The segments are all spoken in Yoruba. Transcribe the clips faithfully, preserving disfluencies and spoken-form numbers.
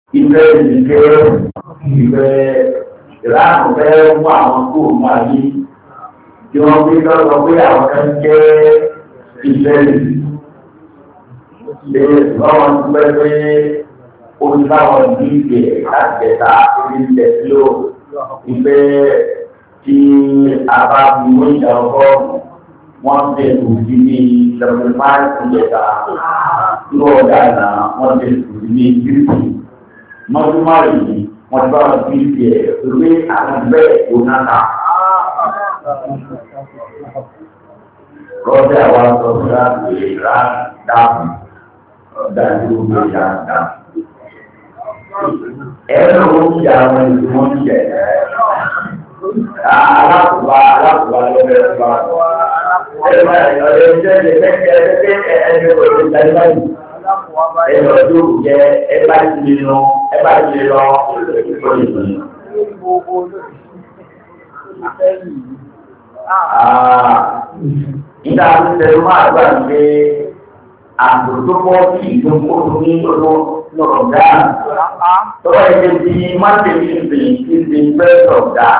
ìfẹ́ ìdíkẹ́ ìfẹ́ ìlànà fẹ́ mú àwọn kó máa yí tí wọ́n gbé lọ́sọ pé àwọn kan jẹ́ ìfẹ́ ìdíkẹ́ lọ́wọ́n tó pẹ́ pé olùdáwọn ní ìgbẹ́ láti jẹta orílẹ̀ tí ó ìfẹ́ tí a bá fi mú ìjà ọgọ́rùn-ún wọ́n tẹ̀ kù sí ní seventy five ìjẹta lọ́wọ́ dáadáa wọ́n tẹ̀ kù sí ní fifty mọ́túmọ́rì yìí wọ́n ti bá wọn fi fi ẹ̀ pé àwọn bẹ́ẹ̀ tó náà kọ́sẹ́ àwọn sọ̀rọ̀ láti rà dáàbò dájú ló yà dáàbò. Ẹ̀rọ oúnjẹ àwọn ìgbìmọ̀ ń jẹ alákùbá alákùbá lọ́wọ́ ẹ̀fọ́. Ẹ̀rọ ìyọ̀lẹ̀ ìjẹ́ ìjẹ́ ẹgbẹ́ ẹgbẹ́ òṣèlú ìdájọ́ báyìí. Ẹ̀rọ tó jẹ ẹgbà ìlú lọ ẹgbà ìlú lọ ìfọ̀lẹ́sì. Ìdá àtúntẹ̀ máa gbà pé àtòtópọ̀ sí ìdókòtò ní ọdún lọ́rọ̀ dáa. Tọ́wọ́ ẹgbẹ́ tí máa tẹ̀lé ìsìn ìsìn bẹ́ẹ̀rọ̀ dáa.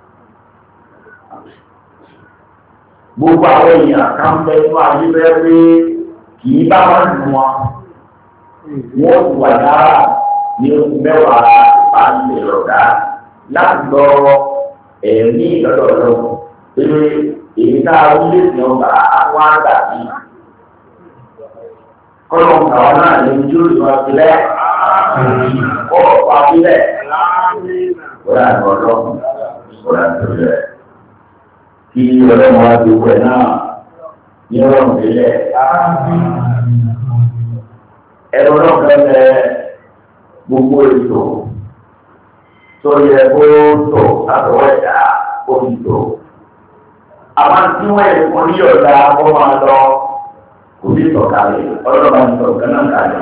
Gbogbo àwọn èèyàn kan fẹ́ inú ayé bẹ́ẹ̀ pé kì í bá wọn lù wọn. Wọ́n ti wà dára ní oṣù mẹ́wàá bá ń lè rọ̀ dáa láti lọ ẹ̀mí ìlọ́dọọdọ pé èyí tá a wí lè fi ọgbà àwọn àgbà bí. Kọ́lọ̀ àwọn náà lè ní ojú ìwọ̀n sílẹ̀ kọ́ ọ̀pá sílẹ̀ kọ́lá ní ọlọ́run kọ́lá ní ọlọ́run kí ọlọ́run wá ti wẹ̀ náà ní ọlọ́run sílẹ̀. Ẹ̀rọ náà fẹ́ gbogbo ètò tó yẹ kó tò látọwọ́ ẹ̀dá kó fi tò. Àwọn tí wọ́n yẹ kó ní ọ̀dà kó máa lọ kò ní sọ̀kalẹ̀ ọlọ́run bá ń sọ̀rọ̀ kan náà kalẹ̀.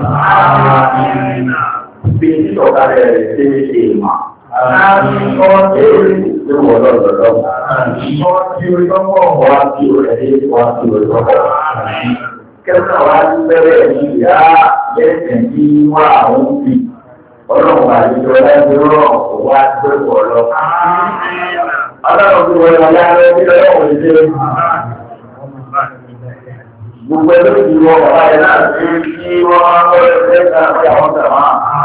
Bí ní sọ̀kalẹ̀ rẹ̀ ṣe é ṣe mà. Wọ́n ṣe é ṣe wọ̀ lọ́dọọdọ. Wọ́n ti orí tọ́pọ̀ wá sí orí ẹ̀ wá sí orí tọ́pọ̀. Kẹ́sàn-án wá sí bẹ́rẹ̀ ní ìyá lẹ́sẹ̀ tí wọ́n àwọn ń fi. Ọlọ́run àdìjọ láti rọ̀ wá gbé pọ̀ lọ. Ọlọ́run tí wọ́n yọ lára ẹbí ọlọ́run ṣe. Gbogbo ẹgbẹ́ tí wọ́n wà láyé náà ṣe kí wọ́n máa ń wọlé ẹgbẹ́ àti àwọn tàmá.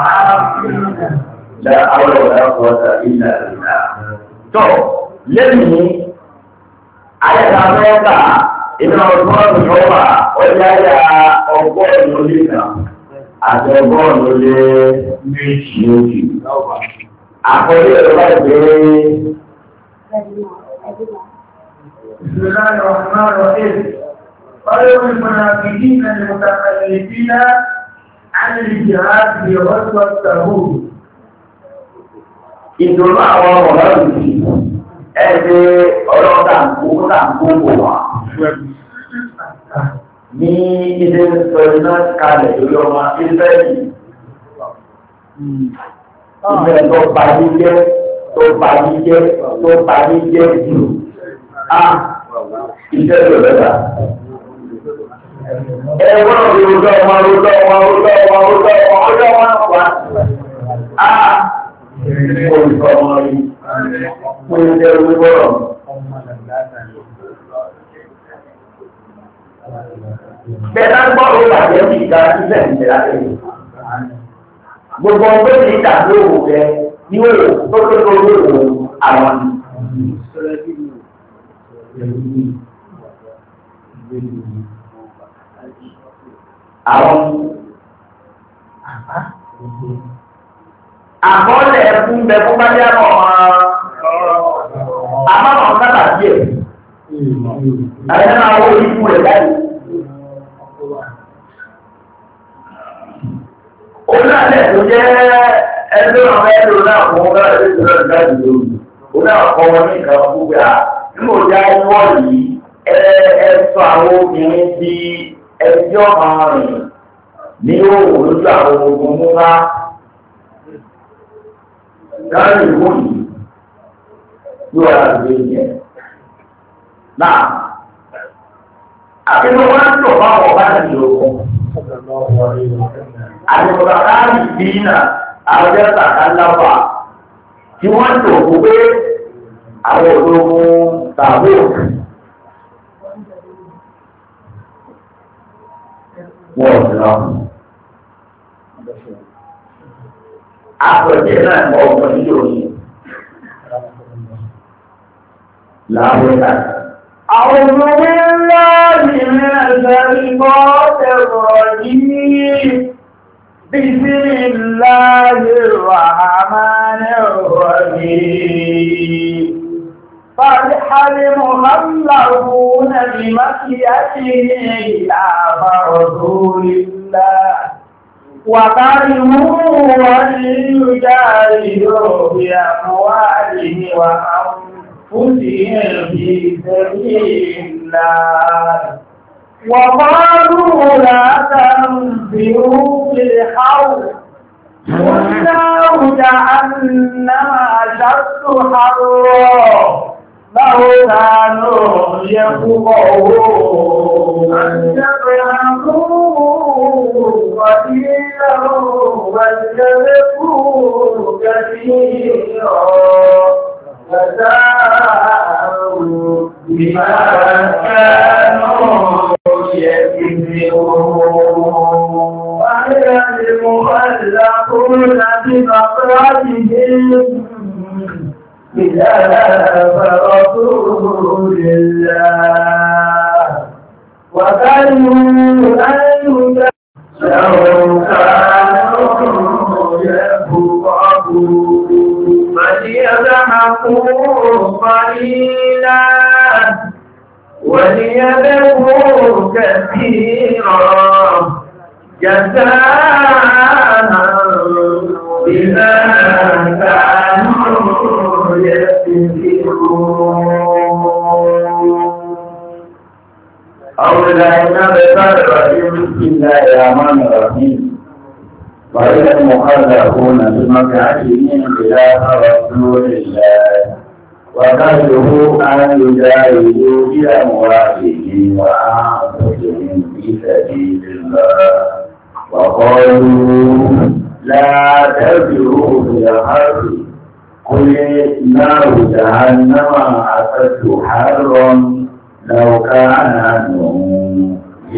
Lá àwọn ọ̀dà ọ̀dà ìlà ìlà. Tọ́ lẹ́yìn ayẹyẹ Amẹ́ríkà iná ọdún ọdún yóò wà ọjà ayà ọgọ́rùn-ún lé kan àti ọgọ́rùn-ún lé méjì méjì. Àkọlé ẹ̀rọ bá gbé. بسم الله الرحمن الرحيم. قال المنافقين المتخلفين عن الجهاد في غزوة تبوك. ìdùnnú àwọn ọ̀rọ̀ yìí ẹgbẹ́ ọlọ́dà kúkúta gbogbo wa ní ilé ìsọ̀rọ̀ náà kalẹ̀ lórí ọmọ ìsẹ́yìn ìfẹ́ tó bàyí jẹ́ tó bàyí jẹ́ tó bàyí jẹ́ jù á iṣẹ́ tó lẹ́ta. Ẹ̀wọ́n rí ojú ọmọ ojú ọmọ ojú ọmọ ojú ọmọ ojú ọmọ wá. Á olùkọ́ ọmọ rí fún ilé orí bọ́rọ̀. Bẹ́ẹ̀ni a gbọ́ òun bàjẹ́ bí ìgbà sílẹ̀ ìjẹ́lá lẹ́yìn. Gbogbo ọgbẹ́ ní ìdàgbé òwò rẹ ní òwò tó tó tó lóòwò àwọn ni. Àwọn àkọọ́lẹ̀ ẹ̀kún bẹ fún bá yá mọ̀ àmọ́ kátà díẹ̀. Àyẹ́ máa wó ikú rẹ̀ láì. Òun náà lẹ̀ tó jẹ́ ẹgbẹ́ ọmọ ẹgbẹ́ náà fún ọgbẹ́ ẹgbẹ́ ìjọba ìjáde lórí. Òun náà kọ́ wọn ní ìkan gbogbo à. Nígbò já wọ́ yìí, ẹ sọ àwọn obìnrin di ẹjọ́ máa rìn ní òwò lójú àwọn ogun mú wá. Láàrín ìwò yìí, yóò wà láti gbé yẹn. Náà, àbíkọ́ wọ́n ń lò fáwọn ọ̀gá ìlú ogun. Àbíkọ́ láàrín ìbí náà àwọn àkàndàpà tí wọ́n tó kú pé àwọn ológun tàbí wọ́n lọ. Àpẹẹrẹ náà mọ ọmọ nílò yìí. Láàrín láti. أعوذ بالله من الشيطان الرجيم بسم الله الرحمن الرحيم فرح المخلفون بمشيئته إلى رسول الله وكرهوا أن يجاهدوا بأموالهم وأنفسهم في سبيل الله وقالوا لا تنفروا في الحرب قل نار جهنم أشد حرا لو كانوا يفقهون يفهموا قليلا ويتركوا كثيرا جزاء بما كانوا يكذبون وهي المخلقون بمقعدهم خلاف رسول الله وكانوا أن يتقوا كانوا يفقهون فليضحكوا قليلا وليبكوا كثيرا جزاء بما كانوا يكسبون. أعوذ بالله من الشيطان الرجيم بسم الله الرحمن الرحيم وإذا المخلفون بمقعدهم خلاف رسول الله وكرهوا أن يجاهدوا بأموالهم وأنفسهم في سبيل الله وقالوا لا تنفروا في الحرب قل نار جهنم أشد حرا لو كانوا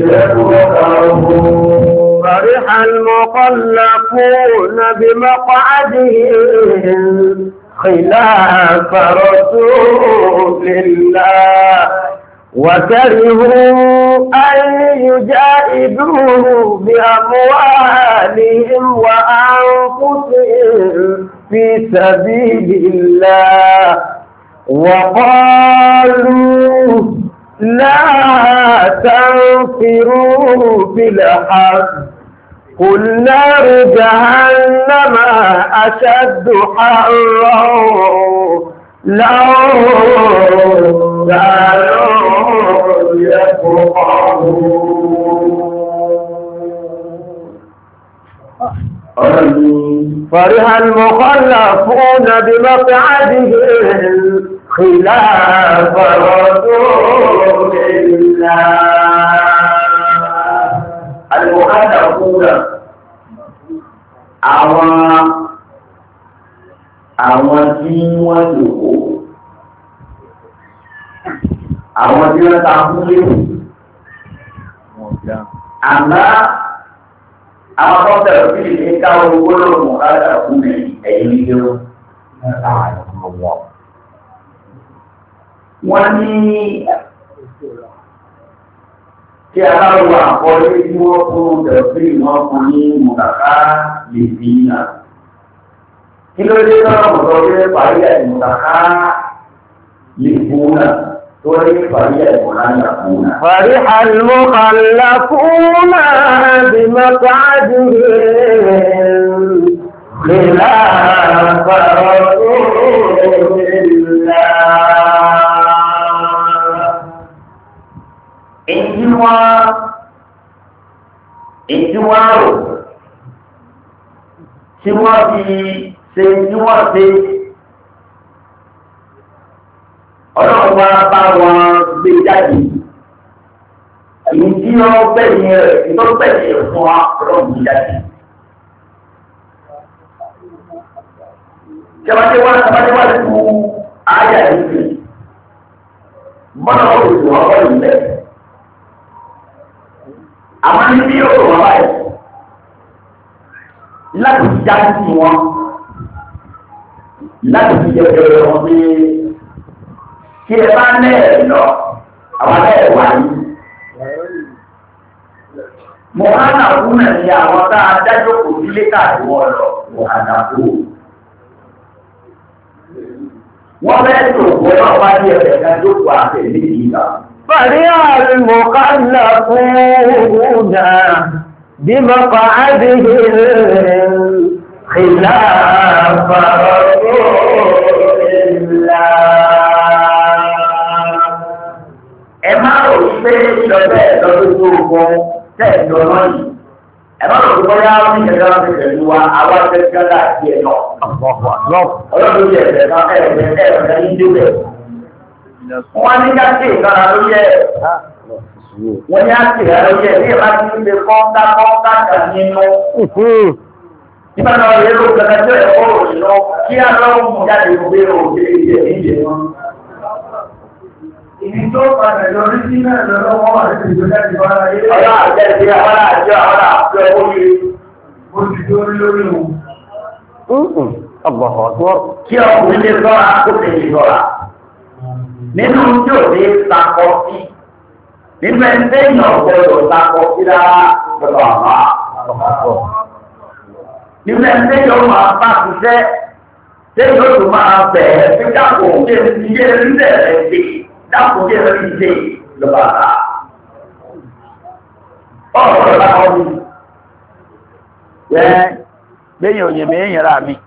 يفقهون. فرح المخلفون بمقعدهم خلاف رسول الله وكرهوا أن يجاهدوا بأموالهم وأنفسهم في سبيل الله وقالوا لا تنفروا في الحرب قل نار جهنم أشد حرا لو كانوا يفقهون. فرح المخلفون بمقعدهم خلاف رسول الله. المخلفون àwọn àwọn tí wọ́n lòó àwọn tí wọ́n ta fún léwu àmá àwọn ọ̀pọ̀lọpọ̀ sí ilé káwọn olóòrùn lára fún ẹ̀yìn ilé wọ́n ní tí a bá wọ àkọlé tí wọ́n fún tẹ̀sí wọ́n fún ní mùkàká lè fi ìnà. Kí ló dé tọ́rọ mọ̀tọ́ pé parí ẹ̀ mùkàká lè fúnà tó rí parí ẹ̀ mùkàká fúnà. Parí al-mukhallafuna bi maq'adihim khilafa rasulillah. Èyí wọ́n èyí wọ́n rò tí wọ́n fi ṣe tí wọ́n ṣe ọlọ́run wá bá wọn gbé jáde èyí tí wọ́n gbẹ̀yìn rẹ̀ tó gbẹ̀yìn rẹ̀ fún wa ọlọ́run gbé jáde. Kẹ́wàá wá kẹ́wàá wá lẹ́nu ayé àyíké. Bọ́lá ó lè wọ́n bọ́ ìlẹ̀. Àwọn ní bí yóò wọ́n báyìí. Láti já sí wọn. Láti fi jẹ́ ẹ̀rọ wọn pé kí ẹ bá lẹ́ẹ̀ lọ, àwọn lẹ́ẹ̀ wà yìí. Mọ̀hánà fún ẹ̀ ní àwọn tá a dájọ́ kò sílé káàdì wọn lọ, mọ̀hánà fún. Wọ́n bẹ́ẹ̀ tó wọ́n náà wá ní ẹ̀fẹ̀ kan tó kù àtẹ̀ ní ìgbà. Fàrí àrùmọ̀kánlá fún òun bí mọ́kà ádìrí ìlà fàrọ̀ ìlà. Ẹ máa rò wípé ìlọ́bẹ̀ lọ́dún tó gbọ́n tẹ́ ìjọ náà yìí. Ẹ máa rò wípé bóyá ó ní ìjọba láti pẹ̀lú wa, àwọn akẹ́kọ̀ọ́ láti ẹ̀ náà. Ọlọ́run yẹ ẹ̀fẹ̀ kan ẹ̀fẹ̀ ẹ̀fẹ̀ yín débẹ̀. Wọ́n ní ká sí ìkànnà lórí ẹ̀. Wọ́n ní á sì rẹ̀ lórí ẹ̀ bí ẹ bá ti ń ṣe kọ́ńtà kọ́ńtà kan nínú. Nígbà náà lè ló gbẹ̀gbẹ̀ tó ẹ̀kọ́ òṣì lọ kí á lọ́wọ́ mú jáde gbé òkè ìjẹ̀ ìjẹ̀ wọn. Ìdí tó padà lórí sí náà lọ́wọ́ wà ní ìjọba ìjọba ayé. Ọlá àjẹ́ ìdí àwọn àjọ àwọn àjọ orí oṣù tó rí lórí wọn. Kí ọkùnrin lè sọ́ra kó lè sọ́ra. Nínú tí ò ní sakọ sí, nínú ẹni tẹ́yìn ọ̀gbọ́dọ̀ sakọ sí rárá lọ́dọ̀ àbá. Nínú ẹni tẹ́yìn ọmọ àbá ṣiṣẹ́, tẹ́yìn ó tún máa bẹ̀ẹ́ sí dáàbò kí ẹni ti yé ẹni rẹ̀ ṣe, dáàbò kí ẹni ti ṣe lọ́dọ̀ àbá. Ọ̀rọ̀ lọ́dọ̀ àwọn mi. Ẹ lẹ́yìn òyìn mi ń yẹra mi.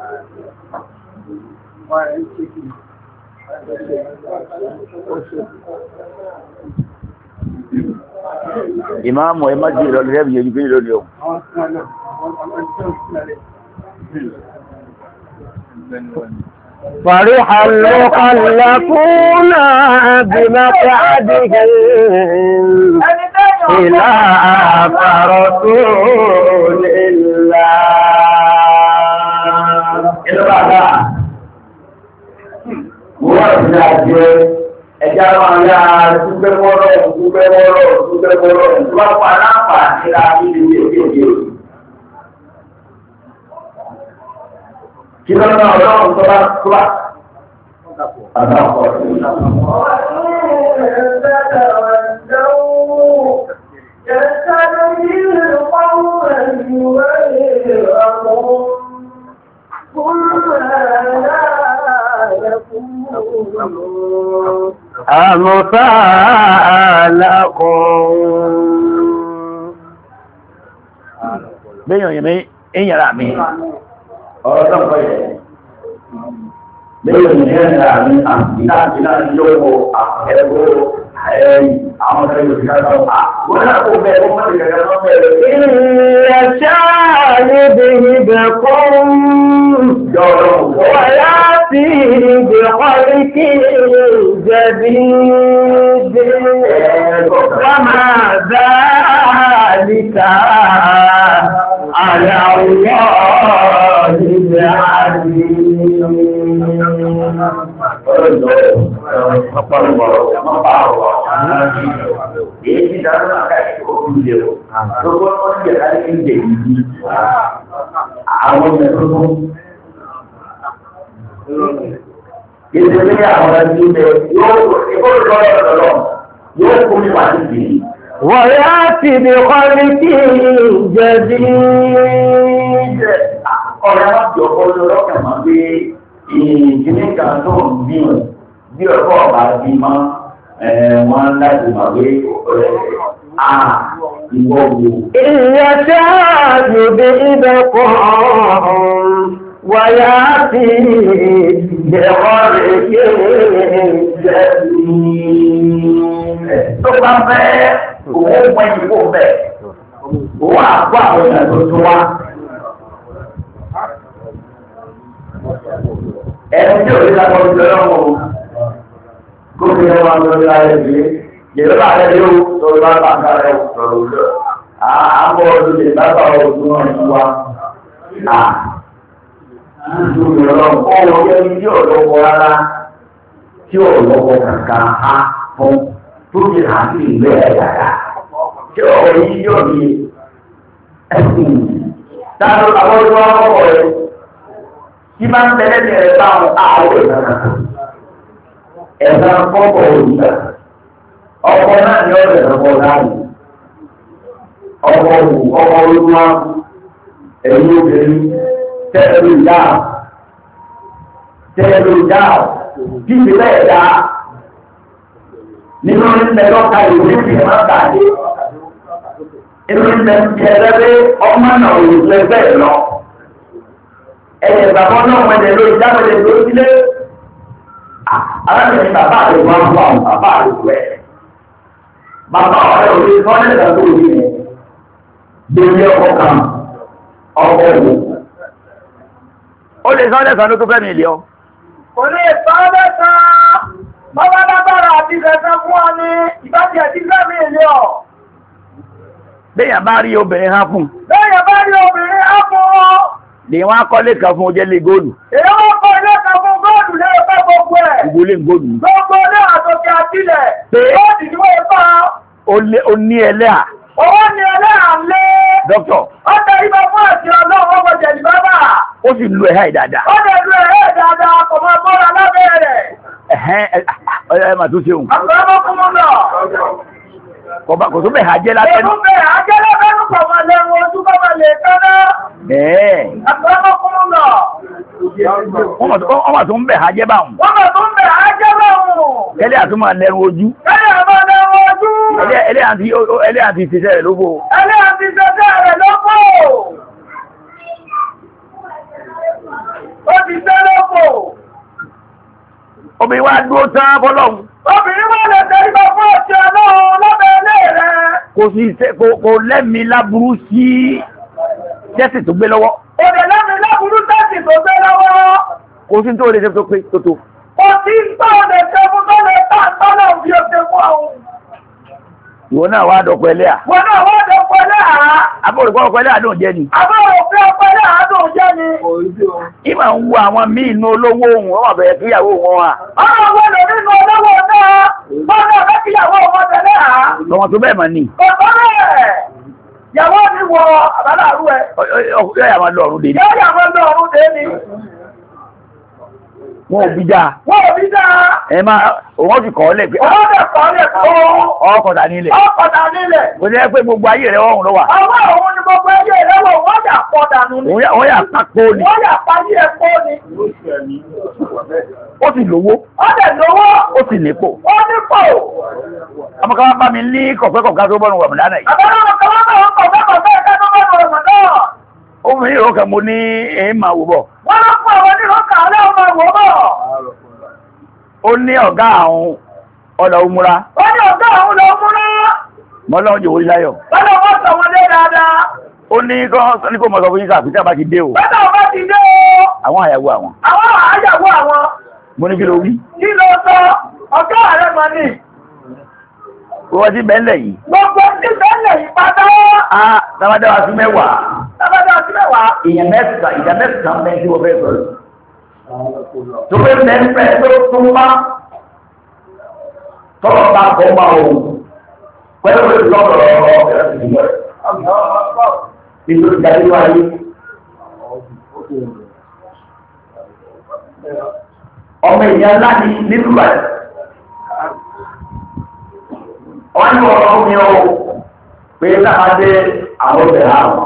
Ìmáàmù ẹ má jìí lọ́lẹ́ ẹ̀bí yẹjú gbé lórí ohun. فرح المخلفون بمقعدهم خلاف رسول الله. Wọ́n ti náà jẹ́ ẹja máa yá ṣúgbẹ́ mọ́rọ̀ ṣúgbẹ́ mọ́rọ̀ ṣúgbẹ́ mọ́rọ̀ ìjọba fún aláǹfà nílá nílé kéèkéé. Kí lọ́nà ọlọ́run tó bá tó bá àdápọ̀ أمثالكم بيني يمي إن يرامي ọ̀rọ̀ náà kọ́ yẹ. Lẹ́yìn ìyẹn náà ní àmìlá ìlà yóò àpẹẹrẹ ẹ̀yìn àwọn ọ̀rẹ́ yóò fi kára wà. Wọ́n náà kó bẹ́ẹ̀ wọ́n mọ́lẹ̀ gẹ̀gẹ̀ lọ bẹ̀rẹ̀. Ìyẹ̀ṣẹ́ níbi ibẹ̀ kún. Wà láti ibi ọ̀rí kí jẹ̀bi dé. Wọ́n máa dáàlìkà على الله العظيم Èyí dáná náà káàkiri òkú ilé o. Gbogbo ọmọ ní ìyàrá ní ìjẹ ìdí. Àwọn ọmọ ẹ̀rọ tó. Ìdílé ní àwọn ẹbí ilẹ̀ yóò kó lọ́rọ̀ lọ́rọ̀ yóò kó mi wà ní ìdí. ويأتي بخلق جديد. Ọ̀rẹ́ wá jọ ọjọ́ lọ́kàn máa gbé ìkíní kan tó ń bí wọn bí ọkọ̀ ọ̀bá bí mọ́ wọn láti máa gbé à ìwọ̀ wò. Ìyẹ̀ṣẹ́ àjòdè ibẹ̀ kan ويأتي بخلق جديد. Tó bá fẹ́ òun pẹ́ ìwò bẹ̀, òun àpò àwọn ìrìnà tó tún wá. Ẹni tí ò ní lápọ̀ ìjọ lọ́wọ́ gómìnà wa lórí ayé ìgbé, yẹ̀rọ ààrẹ yóò tó bá bàbá rẹ̀ sọ̀rọ̀ lọ. Àbọ̀ ọdún lè bábà ọdún ọ̀rìn wa. Ọ̀rọ̀ ọ̀yẹ́ ní tí ọ̀lọ́wọ́ rárá tí ọ̀lọ́wọ́ kankan á fún tó ti hàn sí ìgbé ẹ̀dàdà. Tí ọ̀rọ̀ yìí yóò ní ẹ̀sìn. Dáadọ́ àwọn ìwọ̀n ọkọ̀ rẹ̀ tí máa ń tẹ́lẹ̀ ní ẹ̀rẹ́ báwọn ààrẹ ìrànà. Ẹ̀sà fọ́pọ̀ òyìnbá. Ọkọ̀ náà ni ọ̀rẹ́ ọkọ̀ láàyè. Ọkọ̀ òwò, ọkọ̀ olúwa, ẹ̀yìn obìnrin, tẹ́lẹ̀ ìdá, tẹ́lẹ̀ ìdá, kí ìpínlẹ̀ ẹ̀dá, nínú ìpínlẹ̀ lọ́ka ìwé ìpínlẹ̀ máa tàdé, inú ìpínlẹ̀ ẹ̀rẹ́bẹ́ ọmọ náà òyìnbó ẹgbẹ́ lọ. Ẹ̀yẹ̀ bàbá náà wẹ̀lẹ̀ lórí dáwẹ̀lẹ̀ lórí sílé, alábẹ̀rẹ̀ bàbá rẹ̀ wọ́n wà bàbá rẹ̀ wẹ̀. Bàbá ọ̀rẹ́ òní sọ́lẹ̀ ìgbàgbọ́ òní rẹ̀, gbèlé ọkọ̀ kan, ọkọ̀ òwò. Ó lè sọ́lẹ̀ kan ló tó fẹ́ mi ilé ọ. Kò lè sọ́lẹ̀ kan, bọ́bá lábára àti ìrẹsẹ̀ fún ọ ní ìbájì àti fẹ́ mi ilé ọ. Béèyàn bá rí obìnrin há fún. Béèyàn bá rí obìnrin há fún ọ. Lè wọ́n á kọ́lé kan fún ojẹ́ lé góòlù. Èyí wọ́n kọ́ ilé kan fún góòlù lé ọgbẹ́ gbogbo ẹ̀. Gbogbo lé góòlù. Gbogbo ilé àtòkè àtílẹ̀. Pé Góòlù ni wọ́n fà. Ó ní ẹlẹ́à. Owó ni ẹlẹ́à ń lé. Dókítọ̀. Ó tẹ ibà fún àti ọlọ́run ọmọ jẹ̀lì bábà. Ó sì lu ẹ̀há ìdáadáa. Ó lè lu ẹ̀hẹ́ dáadáa kò máa bọ́ra lábẹ́ rẹ̀. Ẹ̀hẹ́n ẹ̀ mà tó ṣeun. Àgbẹ̀mọ́ fún mú lọ. Kò tó bẹ̀ ha jẹ́ látẹ́. Èkú bẹ̀ ajẹ́ lẹ́fẹ́nu kọ̀ máa lẹ́nu ojú kọ́ máa lè tẹ́lẹ̀. Bẹ́ẹ̀. Àgbẹ̀mọ́ fún mú lọ. Wọ́n mà tó ń bẹ̀ ha jẹ́ báhùn. Wọ́n mà tó ń bẹ̀ ajẹ́ báhùn. Kẹ́lẹ́ àtúmọ̀ lẹ́nu ojú. Kẹ́lẹ́ àmọ́ lẹ́nu ojú. Ẹlẹ́ àti ìṣẹ́ṣẹ́ rẹ̀ lóbò. Ẹlẹ́ àti ìṣẹ́ṣẹ́ rẹ̀ lóbò. Ó ti tẹ́ lóbò. Obìnrin wá dúró tán fọ́lọ́hun. Obìnrin wá lè tẹ́ ibà fún ọ̀tí ọlọ́run lábẹ́ ilé rẹ̀. Kò sí kò lẹ́mi láburú sí tẹ́sì tó gbé lọ́wọ́. Òdè lẹ́mi láburú tẹ́sì tó gbé lọ́wọ́. Kò sí tó lè ṣe tó pé tó tó. Kò sí tó lè ṣe fún tó lè tà tọ́lọ̀ bí ó ṣe fún àwọn. Ìwọ náà wá dọ̀pọ̀ ẹlẹ́à. Wọ́n náà wá dọ̀pọ̀ ẹlẹ́à. Abọ́rùkọ́ ọkọ̀ ẹlẹ́à dùn jẹ́ ni. Abọ́rùkọ́ ọkọ̀ ẹlẹ́à dùn jẹ́ ni. Ìmọ̀ ń wo àwọn míì inú olówó ohun ọmọ bẹ̀rẹ̀ kíyàwó wọn wà. Ọmọ wọn lò nínú olówó náà. Wọ́n náà fẹ́ kíyàwó wọn tẹ̀lé à. Lọ́mọ tó bẹ́ẹ̀ mọ̀ ní. Ọ̀pọ̀ rẹ̀. Yàwó ni wọ àbálàrú ẹ. Yọ́ yà máa lọ ọ̀run dé ní. Yọ́ yà máa lọ ọ̀run dé ní. Wọ́n ò bí dáa. Wọ́n ò bí dáa. Ẹ máa, òun ti kọ̀ ọ́ lẹ̀ pé. Òun ti kọ̀ ọ́ lẹ̀ kó. Ọkọ̀dà nílẹ̀. Ọkọ̀dà nílẹ̀. Kò ní ẹ pé gbogbo ayé rẹ̀ ọ̀hún ló wà. Àwọn òun ni gbogbo ayé rẹ̀ wọ̀ wọ́n yà pọ̀ dànù ni. Wọ́n yà pákó ni. Wọ́n yà páyé ẹ̀kọ́ ni. Ó sì lówó. Ó dẹ̀ lówó. Ó sì nípò. Ó nípò. Ọmọkàwá bá mi ní kọ̀fẹ́kọ̀fẹ́ tó bọ́nu Ramadan yìí. Àbẹ̀rẹ̀ ọmọkàwá bá wọn kọ̀fẹ́kọ̀fẹ́ ẹ̀ká tó bọ́nu Ramadan. Ó fi ní ìrókè mo ní èyí máa wò bọ̀. Wọ́n lọ fún àwọn onírọ̀kà alẹ́ ọmọ ìwò bọ̀. Ó ní ọ̀gá àwọn ọ̀dọ̀ òmúra. Ó ní ọ̀gá àwọn lọ múra. Mọ́lọ́run jòwó láyọ̀. Bọ́lá wọ́n sọ wọn lé dáadáa. Ó ní kọ́ ní kò mọ̀ sọ fún yín sáà fíṣà bá ti dé o. Bọ́lá ọba ti dé o. Àwọn àyàwó àwọn. Àwọn àyàwó àwọn. Mo ní kí ló wí. Kí ló sọ? Ọ̀gá rẹ̀ mọ̀ ní. Wọ́n ti bẹ́ẹ̀lẹ̀ yìí. Gbogbo ti bẹ́ẹ̀lẹ̀ yìí pátá. Ah, tábádáwà sí mẹ́wàá. Tábádáwà sí mẹ́wàá. Ìyẹn mẹ́ta, ìdá mẹ́ta ń bẹ tí wọ́n fẹ́ sọ̀rọ̀. Tó fẹ́ mẹ́fẹ́ tó tún má. Tọ́lọ̀ bá kọ́ máa wò. Pẹ̀lú ìlọ́rọ̀ ọ̀rọ̀ ìgbìmọ̀. Nítorí ìdájọ́ wáyé. Ọmọ ìyá ńlá ni nínú báyìí. Wọ́n ní ọ̀rọ̀ omi o pé láàájé àwọn obìnrin àwọn.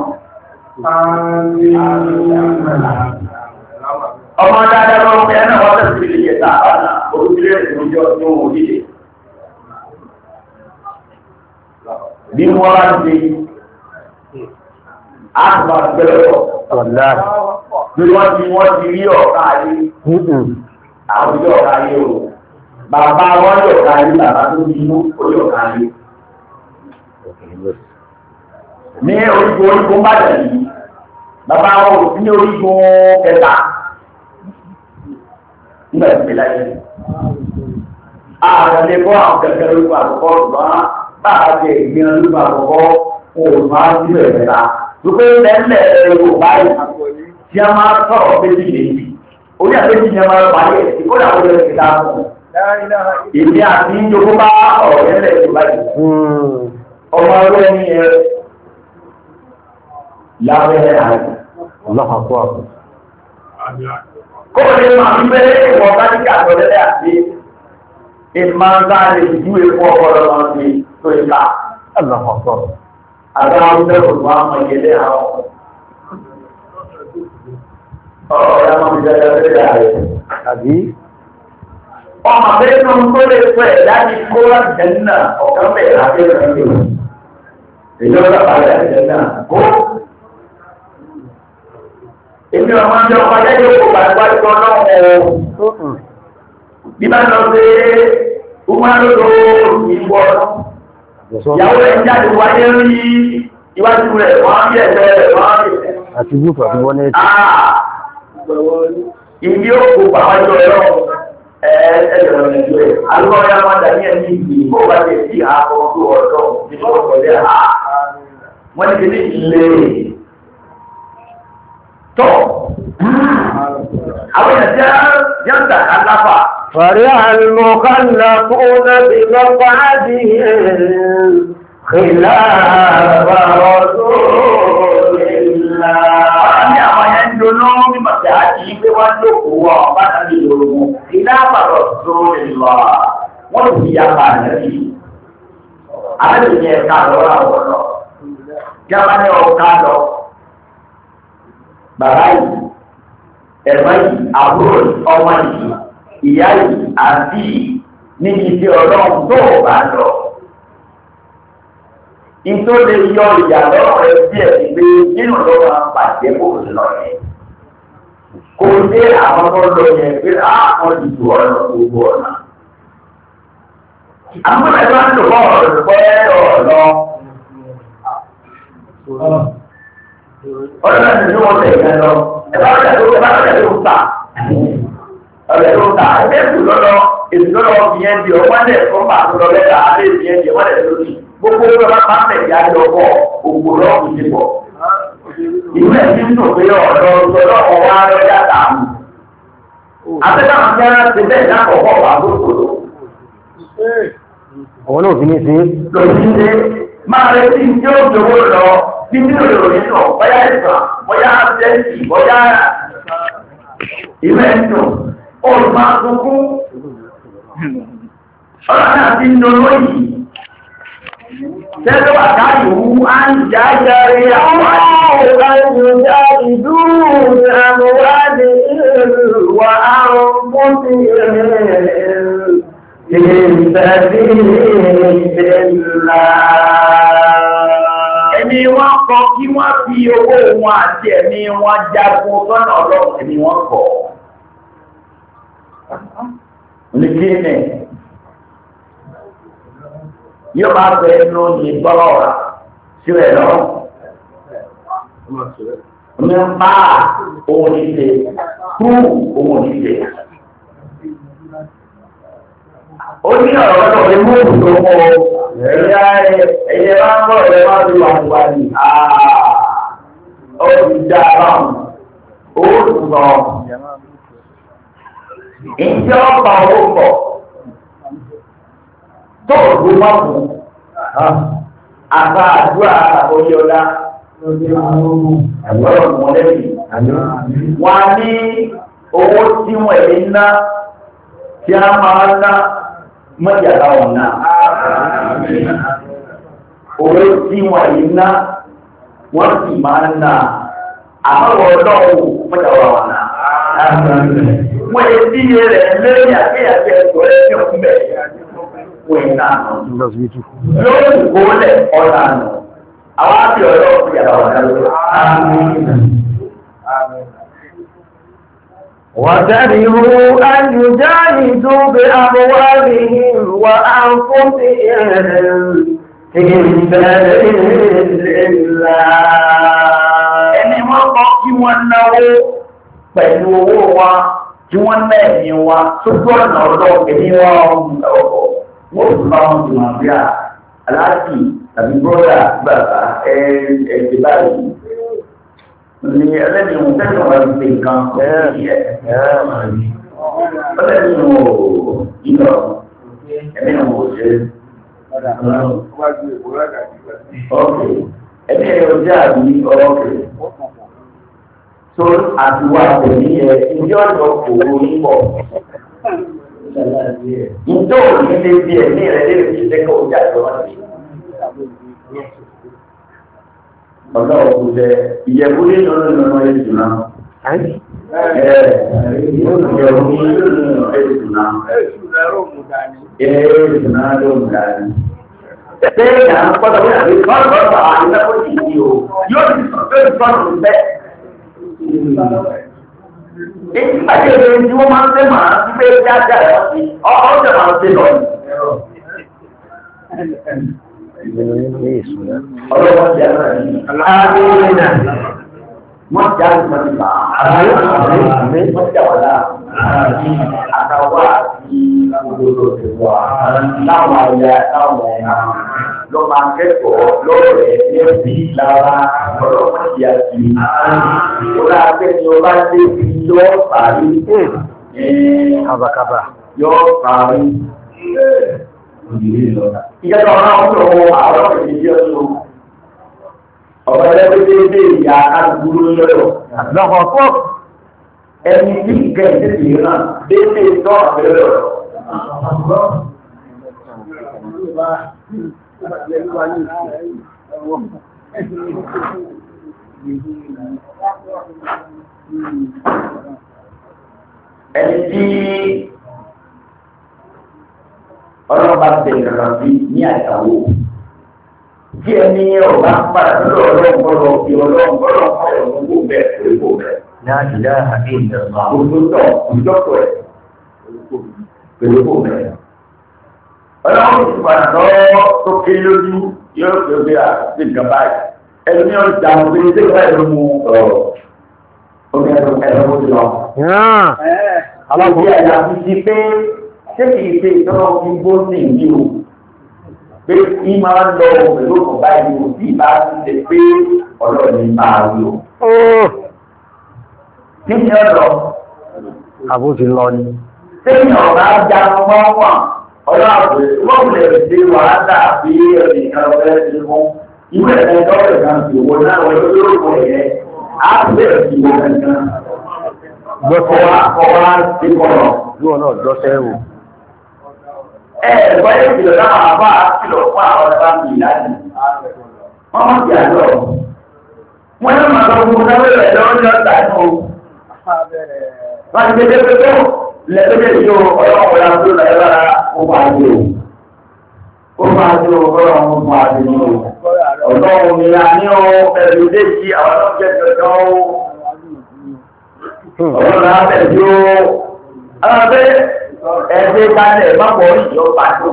Ọmọ dáadáa lọ́wọ́ pé ẹ̀nà wọ́n tẹ̀sí ilé yẹta àbánà orúkílẹ̀ ìrìnjọ́ ní ohun òdíje. Bí wọ́n rá ń ṣe, a ti máa gbẹ́rẹ̀ pọ̀. Bí wọ́n ti wọ́n ti rí ọ̀ká ayé, àwọn ìjọ ọ̀ká ayé o. Bàbá wọn yóò ká ayé, bàbá tó bí inú ó yóò ká ayé. Ní orígun orígun bá jẹ̀ yìí, bàbá wọn ò sí ní orígun kẹta. Nígbà ìpè láyé. Ààrẹ lè kọ́ àwọn kẹ̀kẹ́ lórúkọ àkọ́kọ́ ṣùgbọ́n báà jẹ ìgbìyàn lórúkọ àkọ́kọ́ wọn ò máa sí ẹ̀mẹ́ta. Lókè lẹ́lẹ̀ ẹ̀rọ báyìí tí a máa sọ̀rọ̀ méjì méjì orí àbẹ́jì ni a máa parí ẹ̀ tí kó dà wọlé ẹ̀ dá fún un. Èmi àti ìjọba bá ọ̀rọ̀ yẹn lẹ̀ tó báyìí. Ọmọ ọlọ́ ẹni ẹ lábẹ́ àìsàn. Ọlọ́pàá àpò. Kó o lè máa ń bẹ́ ìwọ̀n bá ní kàtọ́ lẹ́lẹ́ àti ìmáńgá lè ju epo ọpọlọ wọn sí tó ìka. Ọlọ́pàá. Àgbà ń bẹ́ òtún àwọn ìyẹlẹ́ àwọn. Ọ̀rọ̀ ya máa ń jẹ́ ẹgbẹ́ rẹ̀. Àbí? Ọmọ abẹ́rẹ́ tó ń tó lè fẹ́ láti kó láti náà ọ̀kan bẹ̀rẹ̀ láti rẹ̀ ní ìlú. Èyí ọ̀gá balẹ̀ àti náà kó. Èmi ọmọ ọjọ́ ọmọ ajẹ́jọ́ kò bá wájú ọlọ́run o. Bí bá lọ sí Umarodo ìwọ ìyàwó rẹ̀ ń jáde wáyé rí iwájú rẹ̀ wọ́n á bí ẹ̀fẹ́ rẹ̀ wọ́n á bí ẹ̀fẹ́. Àti gúúfù àti wọ́n ní ètò. Ìdí òkú bàwájú ọlọ́run ẹ̀ẹ́dẹ̀rọ̀ Nàìjíríà. Alúgbọ́n ya máa dàní ẹni ìgbì kó bá jẹ́ sí àkọ́ tó ọ̀dọ́ ìfọ́kọ̀lẹ́ àà. Wọ́n ti ní ilé tọ́. Àwọn èèyàn jẹ́ ń tàkà láfà. فرح المخلفون بمقعدهم خلاف رسول الله. Ní àwọn yẹn ń doná mímọ̀ sí àti ìgbé wá lókòó wọn bá tàbí ìlòrùn. Ìdápàdọ̀ tó lè lọ. Wọ́n ti yapa àjẹ́bí. Àjẹ́bí ni ẹ̀ka lọ́wọ́ àwọn lọ. Jábá ní ọ̀ká lọ. Bàbá yìí, ẹ̀gbọ́n yìí, àbúrò ọmọ yìí, ìyá yìí, àti níbi tí ọlọ́run tó bá lọ. Ìtò lè yọ ìyà lọ́rọ̀ rẹ̀ sí ẹ̀sìn pé nínú lọ́wọ́ máa ń pàṣẹ kò lọ yẹn. Kò dé àwọn tó lọ yẹn pé àwọn ìdìbò ọ̀nà gbogbo ọ̀nà. Àwọn ẹ̀rọ ń lò bọ́ ọ̀rọ̀ pẹ́ ọ̀nà. Ọ̀nà ni wọ́n tẹ̀ yẹn lọ. Ẹ̀bá ọ̀dà tó bá ọ̀dà tó ta. Ọ̀dà tó ta ẹgbẹ́ ètò lọ́lọ́ ètò lọ́lọ́ fi yẹn di ọ̀wọ́dẹ̀ fún pàtó lọ lẹ́ta àlẹ́ ìyẹn di ọ̀wọ́dẹ̀ lórí. Gbogbo ọjọ́ bá máa ń tẹ̀ ìyá jọ bọ̀ ògbò lọ́ọ̀kù ti bọ̀. Ìlú ẹ̀ ti ń tò pé ọ̀dọ́ ọlọ́wọ́ wá lọ́jà tààmù. Àtẹ́tà ń jẹ́ ti bẹ́ẹ̀ lákọ̀ọ́kọ́ wà lókòló. Òun náà fi ní sí. Lòdì ṣe máa retí tí ó jowó lọ bí nínú ìròyìn náà bóyá ìsàn bóyá àtẹ́sì bóyá ìlú ẹ̀ ń dùn. Olùmọ̀ àtúnkún. Ọlọ́run àti ń lọ lóyìí. Tẹ́lú àkáyìwú á ń jájá rí àwọn àjíjá ìdú àmúwádé wà áwọn fúnfí ìrìnlẹ̀ ẹni wọ́n kọ kí wọ́n fi owó wọn àti ẹ̀mí wọn jagun sọ́nà ọlọ́run ẹni wọ́n kọ̀. Ní kí ni? Yóò máa fẹ́ ẹnu ní bọ́lọ̀ ọ̀rá sílẹ̀ lọ. Ní máa òun ní ṣe, kú òun ní ṣe. Ó ní ọ̀rọ̀ lọ́dọ̀ ní mú òun tó mọ́ ẹ̀yà ẹ̀yẹ bá ń bọ̀ ẹ̀ máa fi wà wà ní àà ó ti já báwọn ó sọ. Ìjọ ọba owó pọ̀. Tó ògbó máa fún àbá àdúrà àbóyọ́lá àgbọ̀rọ̀ mọ̀lẹ́bí wọ́n ní owó tí wọ́n èyí ná tí a máa ná mọ́jàlá ọ̀nà owó tí wọ́n èyí ná wọ́n sì máa ná àmọ́wọ̀ ọlọ́wọ́ mọ́jàlá ọ̀nà wọ́n èyí tí rẹ̀ lẹ́yìn àkéyàkẹ́ ẹ̀kọ́ ẹ̀kẹ́ ọ̀fún bẹ̀rẹ̀ wọ́n iná lórí ìgbólẹ̀ ọ̀nà àná. Àwọn àti ọ̀rọ̀ ọ̀pọ̀ yàrá wà lọ́wọ́. وَكَرِهُوا أَنْ يُجَاهِدُوا بِأَمْوَالِهِمْ وَأَنْفُسِهِمْ فِي سَبِيلِ اللَّهِ. Ẹni wọ́n kọ́ kí wọ́n náwó pẹ̀lú owó wa, kí wọ́n ná ẹ̀mí wa, sójú ọ̀nà ọ̀dọ́ ẹ̀mí wọn ọ̀rọ̀. Wọ́n tún bá wọn tún àbí à aláàjì tàbí bọ́dà bàbá ẹ̀ẹ́dẹ̀ báyìí. Ní ẹlẹ́ni òun tẹ́lẹ̀ wà ní nǹkan ọlẹ́ni òun ìlọ ẹ̀mí òun ò ṣe. Ọ̀kẹ́ ẹ̀mí ẹ̀rọ jẹ́ àbí ọ̀kẹ́. So àtiwá tẹ̀lé ẹ̀ ìjọ ìjọ kòwò nípọ̀. Ìjọ òní lè di ẹ̀mí rẹ̀ lè fi lẹ́kọ̀ọ́ ojú àjọ wọn sí. Ọ̀gá òkú jẹ ìyẹ̀wò ní ìlú ìlú ẹ̀sùn náà. Ìyẹ̀wò ní ìlú ìlú ẹ̀sùn náà. Ẹ̀sùn náà ló mú dání. Ṣé ìyá ń pọ́tọ̀ bí àbí bọ́ọ̀lù bọ́ọ̀lù àwọn ìlẹ́kọ̀ọ́ ti di o? Yóò ti sọ̀rọ̀ bẹ́ẹ̀. Èyí pàdé ìwé tí wọ́n máa ń tẹ́ màá sí pé jájá ẹ̀ wọ́n ti ọ́ọ́dẹ̀ máa ń tẹ́ lọ. Ọlọ́wọ́ ti ara yìí. Àmín. Wọ́n já ìgbọ́n nípa. Àmín. Wọ́n já wà láà. Àtàwọ̀ àti gbogbo ìwà láwọn àyà láwọn ẹ̀yà lọ máa kẹ́kọ̀ọ́ lọ́rẹ̀ ẹ̀bí lára ọlọ́pàá ti àti ìwọ́n akẹ́ni ọba dé bí yọ́ parí. Kábàkábà. Yọ́ parí. Ìjọba ọ̀nà ọ̀pọ̀ àwọn ìdíjẹ́ ọ̀ṣọ́. Ọ̀pọ̀ ẹlẹ́gbẹ́ dé ìyá àdúgbò lọ́rọ̀. Lọ́kọ̀ fún Ẹni tí ìkẹ́ ìdíjẹ́ náà dédé tọ́ àbẹ̀rẹ̀ ọ̀rọ̀. Ẹni tí ọlọ́ba tẹ̀ kàkà sí ní àtàwọ̀ tí ẹni ọba padà lọ́dọ̀ ọlọ́gbọ́dọ̀ fi ọlọ́gbọ́dọ̀ ọ̀rọ̀ gbogbo bẹ́ẹ̀ gbogbo bẹ́ẹ̀. láti dá àdéhùn ọ̀gbà. Òtútọ̀ ìjọ́pọ̀ ẹ̀ pẹ̀lú gbogbo bẹ́ẹ̀. Ọlọ́run ti padà lọ́wọ́ tó ké lójú yóò fi ọgbẹ́ àti nǹkan báyìí. Ẹni ní ọjà òfin tí ìgbà ìlú mu ọ̀rọ̀ omi ẹ̀rọ ẹ̀rọ ó lọ. Alábòóyè àyà fi ti pé ṣé kìí ṣe ìtọ́nà fi gbó sí ìdí o. Pé kí máa ń lọ pẹ̀lú ọkọ̀ báyìí o bí ìbá ti ṣe pé ọlọ́run ní máa rí o. Kí ni ọ̀dọ̀? Àbó ti lọ ni. Sẹ́yìn ọ̀rá já mọ́ wọn. Ọlọ́run wọ́n lè ṣe wàhálà bí ẹnìkan ọ̀rẹ́ ti fún. Ìwé ẹ̀ka ọ̀rẹ́ kan ti wọ náà wọ́n yóò wọ ẹ̀yẹ. Á bẹ̀rẹ̀ sí wọ kankan. Gbọ́sẹ̀ wa kọ́ wa ti kọ̀rọ̀. Yóò náà dọ́sẹ̀ wò. Ẹ ẹ̀gbọ́n yóò kìlọ̀ náà máa bá a kìlọ̀ fún àwọn ẹ̀fà mi láti. Wọ́n mọ̀ sí àlọ́. Wọ́n yóò máa lọ fún un náwó rẹ̀ lọ́wọ́ ní ọ̀tà inú. Wọ́n ti gbé pé tó lẹ́gbẹ̀ẹ́ yìí o ọlọ́run ya tó lọ ẹ̀rọ ọmọ àjò. Ó máa tó ọlọ́run ọmọ àjò ní o. Ọlọ́run mi a ní o ẹ̀rù dé sí àwọn ọlọ́jẹ́ jọjọ́ o. Ọlọ́run á bẹ̀ tí ó. Àwọn abẹ́ ẹgbẹ́ kalẹ̀ bábọ̀ ìjọ pàtó.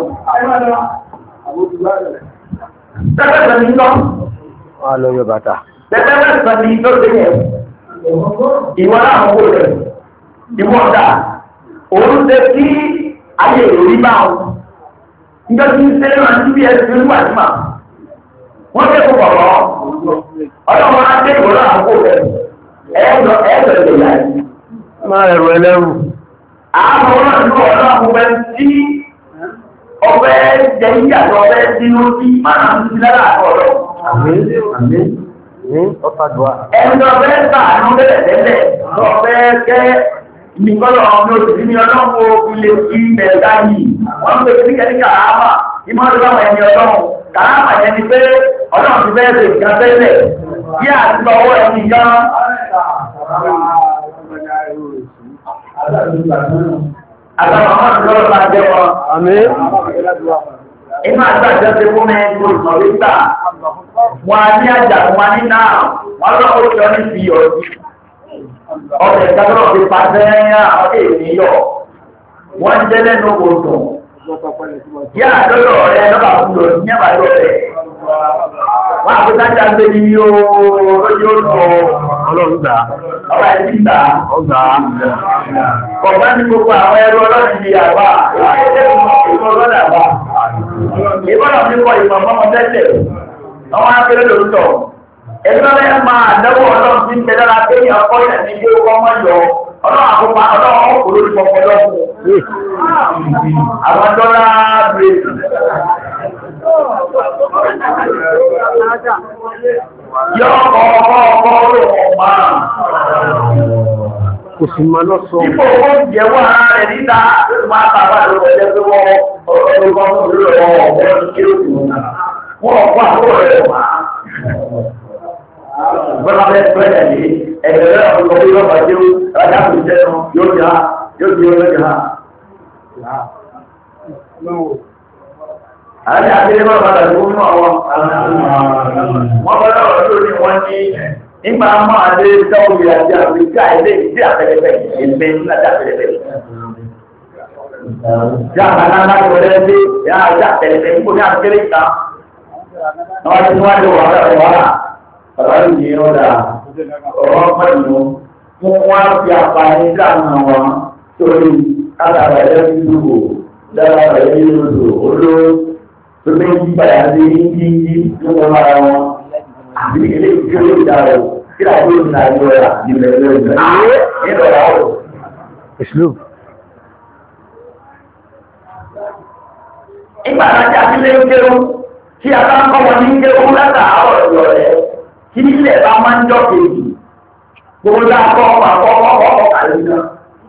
Tẹ́tẹ́tẹ́ ní lọ. Wọ́n á lọ yọ bàtà. Tẹ́tẹ́tẹ́ ní lọ sí yẹn. Ìwọ́n náà ń wò rẹ̀. Ìwọ́n dà. Òun ṣe kí ayé ìròrí bá wọn. Ìjọ tí ń ṣe náà ní bí ẹsẹ̀ ń wà ní mà. Wọ́n ṣe kó bọ̀bọ̀. Ọlọ́run á dé ìwọ́n náà ń wò rẹ̀. Ẹ̀ẹ́dọ̀ ẹ̀ẹ́dọ̀ ìyá yìí. Máa ẹ̀rọ ẹlẹ́rù. Àwọn ọlọ́run ọlọ́run bẹ tí ọbẹ̀ jẹ ìyàtọ̀ ọbẹ̀ sínú sí máa ń ti lára ọ̀rọ̀. Àmín àmín ní ọ̀fàdùà. Ẹni ọbẹ̀ sàánú bẹ̀rẹ̀ tẹ́lẹ̀ ọbẹ̀ kẹ́ ìmìkọ́lọ̀ ọmọ òṣèlú ní ọlọ́run ogun lè fi ilẹ̀ dáyì. Wọ́n ń pè sí kẹ́lí kàrámà ìmọ̀ ọlọ́run ẹni ọlọ́run. Kàrámà yẹn ni pé ọlọ́run ti bẹ́ẹ̀ bèèrè gan tẹ́lẹ̀ bí àti ọwọ́ ẹni gan. Àgbàmọ̀ máa ń lọ́rọ̀ máa jẹ́ wọn. Àmín. Inú àgbàjọ́ ti fún mẹ́rin tó ìsọ̀rí gbà. Wọ́n á ní àjà wọn ní náà, wọ́n lọ́wọ́ jọ ní fi ọ̀dí. Ọ̀pẹ̀ ìgbàlọ́ fi pàṣẹ ẹ̀yà ọdẹ ìníyọ̀. Wọ́n jẹ́ lẹ́nu oṣù. Yá àdọ́dọ̀ rẹ̀ lọ́bàá fún lọ ní àbájọ́ rẹ̀. Wọ́n á fi sájà gbé ní yóò lójú oṣù. Ọlọ́run gbà. Ọba ẹ̀sìn gbà. Ọgbà. Ọ̀gbá ní gbogbo àwọn ẹrú ọlọ́rin di àbá. Ìwọ́n ọlọ́rin àbá. Ìbọ́nà mi kọ ìmọ̀ mọ́mọ́ tẹ́tẹ̀. Àwọn akéré lórúkọ. ẹgbẹ́ bẹ́ẹ̀ máa dẹ́wọ́ ọlọ́run tí ń tẹ lára pé ní ọkọ̀ ilẹ̀ ní ilé ọkọ̀ mọ́ yọ ọlọ́run àkópa ọlọ́run ọkọ̀ lórí pọpọ lọ́kùn àwọn dọ́là bírèkì yọ ọkọ̀ ọkọ̀ ọkọ̀ olóòkọ̀ máa kò sì máa lọ sọ. ipò owó jẹ́wọ́ ara rẹ̀ níta máa bàbá lórí ọjọ́ pé wọ́n ọlọ́run ọkọ̀ lórí ọwọ́ ọ̀gbọ́n kí ó sì wọ́n ọkọ̀ àkókò rẹ̀ wà. Bọ́lá bẹ́ẹ̀ bẹ́ẹ̀ ní ẹgbẹ̀rẹ́ ọ̀pọ̀ orí ọ̀pọ̀ tí ó rájá kò jẹ́ ẹnu yóò jẹ́ yóò jẹ́ yóò jẹ́ ha. Àti àkílé bọ́ bàtà tó mú àwọn wọ́n bọ́lá ọ̀rọ̀ tó ní wọ́n ní nígbà máa dé sọ́ọ̀rì àti àfíríkà ilé ìdí àpẹẹrẹ ìgbẹ́ láti àpẹẹrẹ. Já àbáná láti wọlé dé yá àjá àpẹẹrẹ nípò ní àpẹẹrẹ ìta. Àwọn tí wọ́n lè wà lọ́wọ́ Ọ̀rọ̀ yìí ọ̀dà ọ̀rọ̀ pẹ̀lú fún wọ́n fi àpáyé dáná wọn torí kátàrà ẹ̀rẹ́ ìdúgbò dára ẹ̀rẹ́ ìlòdò oló tó lé yí bàyà sí yí yí tó wọ́n lára wọn àbí ilé ìjọ ìdára kí láti ó nà ìwọ̀ rà nílẹ̀ lẹ́yìn nínú ọ̀rọ̀ ọ̀rọ̀. Ìgbà láti àbílẹ̀ ń kéwú tí a bá ń kọ́ wọn ní kéwú látàárọ̀ ìrọ̀lẹ́. Kí nílẹ̀ bá máa ń jọ kejì, gbogbo dákọ́ àkọ́ ọkọ̀ kàlẹ̀ náà.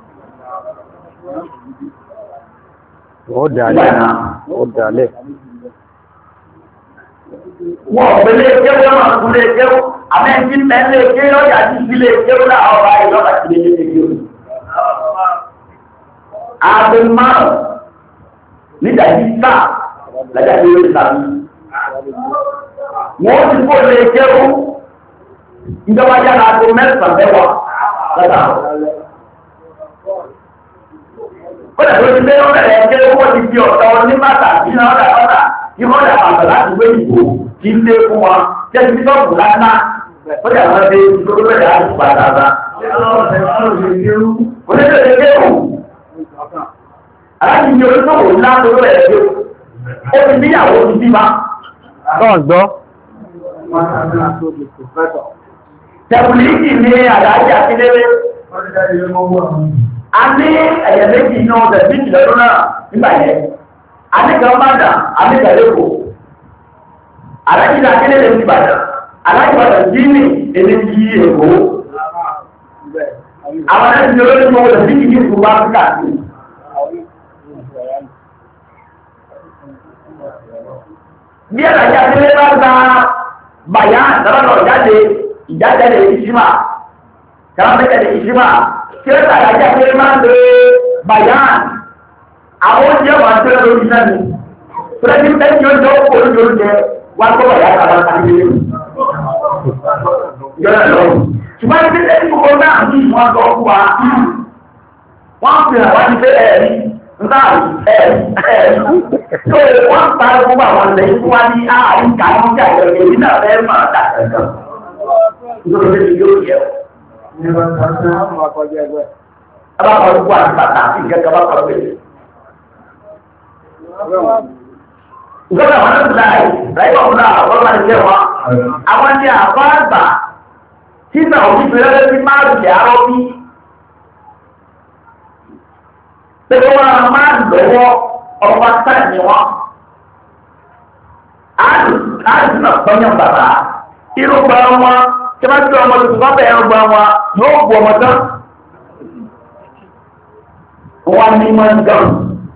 Ó dálẹ̀, ó dálẹ̀. Wọ́n ọ̀pẹ̀lẹ̀ kéwọ́ náà kú lé kéwọ́, àmẹ́jì mẹ́lẹ̀ kéwọ́ yàjí sílé kéwọ́ náà ọba ìlọ́pàá sí lé kéwọ́. Ààbò márùn-ún nídàjí sáà lájáde lórí sàmì. Wọ́n ti kó lè kéwọ́. Ìjọba yára tó mẹ́sàn-án mẹ́wàá látàrọ̀. Ó dàbí ó ti lé ọ́rẹ̀ ẹgbẹ́ owó ti fi ọ̀tọ̀ ní bàtà sí náà ọ̀dà ọ̀dà kí wọ́n dà pàtàkì láti gbé ìbò kí ń lé fún wọn jẹ́ ti sọ́ọ̀bù lánàá. Ó dà wọ́n dé ìgbókòó bẹ̀rẹ̀ láti pàtà bá. Kò ní lè lé wù. Aláàbí ni oníṣòwò ńlá tó rẹ̀ ẹgbẹ́. Ó ti níyàwó ti bí ma. Tọ́ọ̀gbọ́. Tẹ̀bùlìkì ní àdájá kíléré. A ní ẹ̀yẹ̀ méjì iná ọ̀dẹ̀ bí ìlọ́dún náà nígbàyẹ̀. A ní kan bàdà, a ní kẹ̀lẹ́kò. Alájídà kíléré ní bàdà. Alájídà jíní èdè jí èkó. Àwọn ẹ̀sìn ní olóòtú ọ̀dẹ̀ bí kìí fún bá fíkà sí. Bí àdájá kíléré bá gba bàyá dábàlọ̀ jáde ìjájáde ìṣímà kàrámẹ́kẹ̀lẹ̀ ìṣímà tí ó tààrà jẹ́ pé máa ń lè bayan àwọn oúnjẹ wà tí ó lórí náà ni pẹ̀lú tẹ́jú oúnjẹ ó kò lórí oúnjẹ wá tó wà yára àwọn àkàkiri yọ́nà lọ́wọ́ ṣùgbọ́n tí tẹ́jú gbogbo náà ní ìwọ̀n tó kú wa wọ́n fi hàn wá ní pé ẹ̀rí ntáàrí ẹ̀rí ẹ̀rí tó wọ́n pa gbogbo àwọn ilẹ̀ ikú wa ní àárín kàwọn jà ìrẹ̀lẹ̀ náà fẹ́ máa dà Abákan gbogbo àti bàtà àti ìkẹ́kẹ́ bá kọ̀ pé. Ìjọba àwọn ọ̀dọ́ láì, láì wọ́n múlá àwọn ọ̀dọ́ láì jẹ́ wọn. Àwọn ní àbá àgbà tí náà òbí fi rẹ́rẹ́ sí márùn-ún jẹ́ àárọ̀ bí. Pé wọ́n máa ń lọ́wọ́ ọba sáà ní wọn. Àádùn náà tọ́yàn bàbá. Irúgbà wọn, tí wọ́n tí ọmọ tuntun bá bẹ̀rẹ̀ irúgbà wọn, yóò bu ọmọ tán. Wọ́n ní máa ń gàn.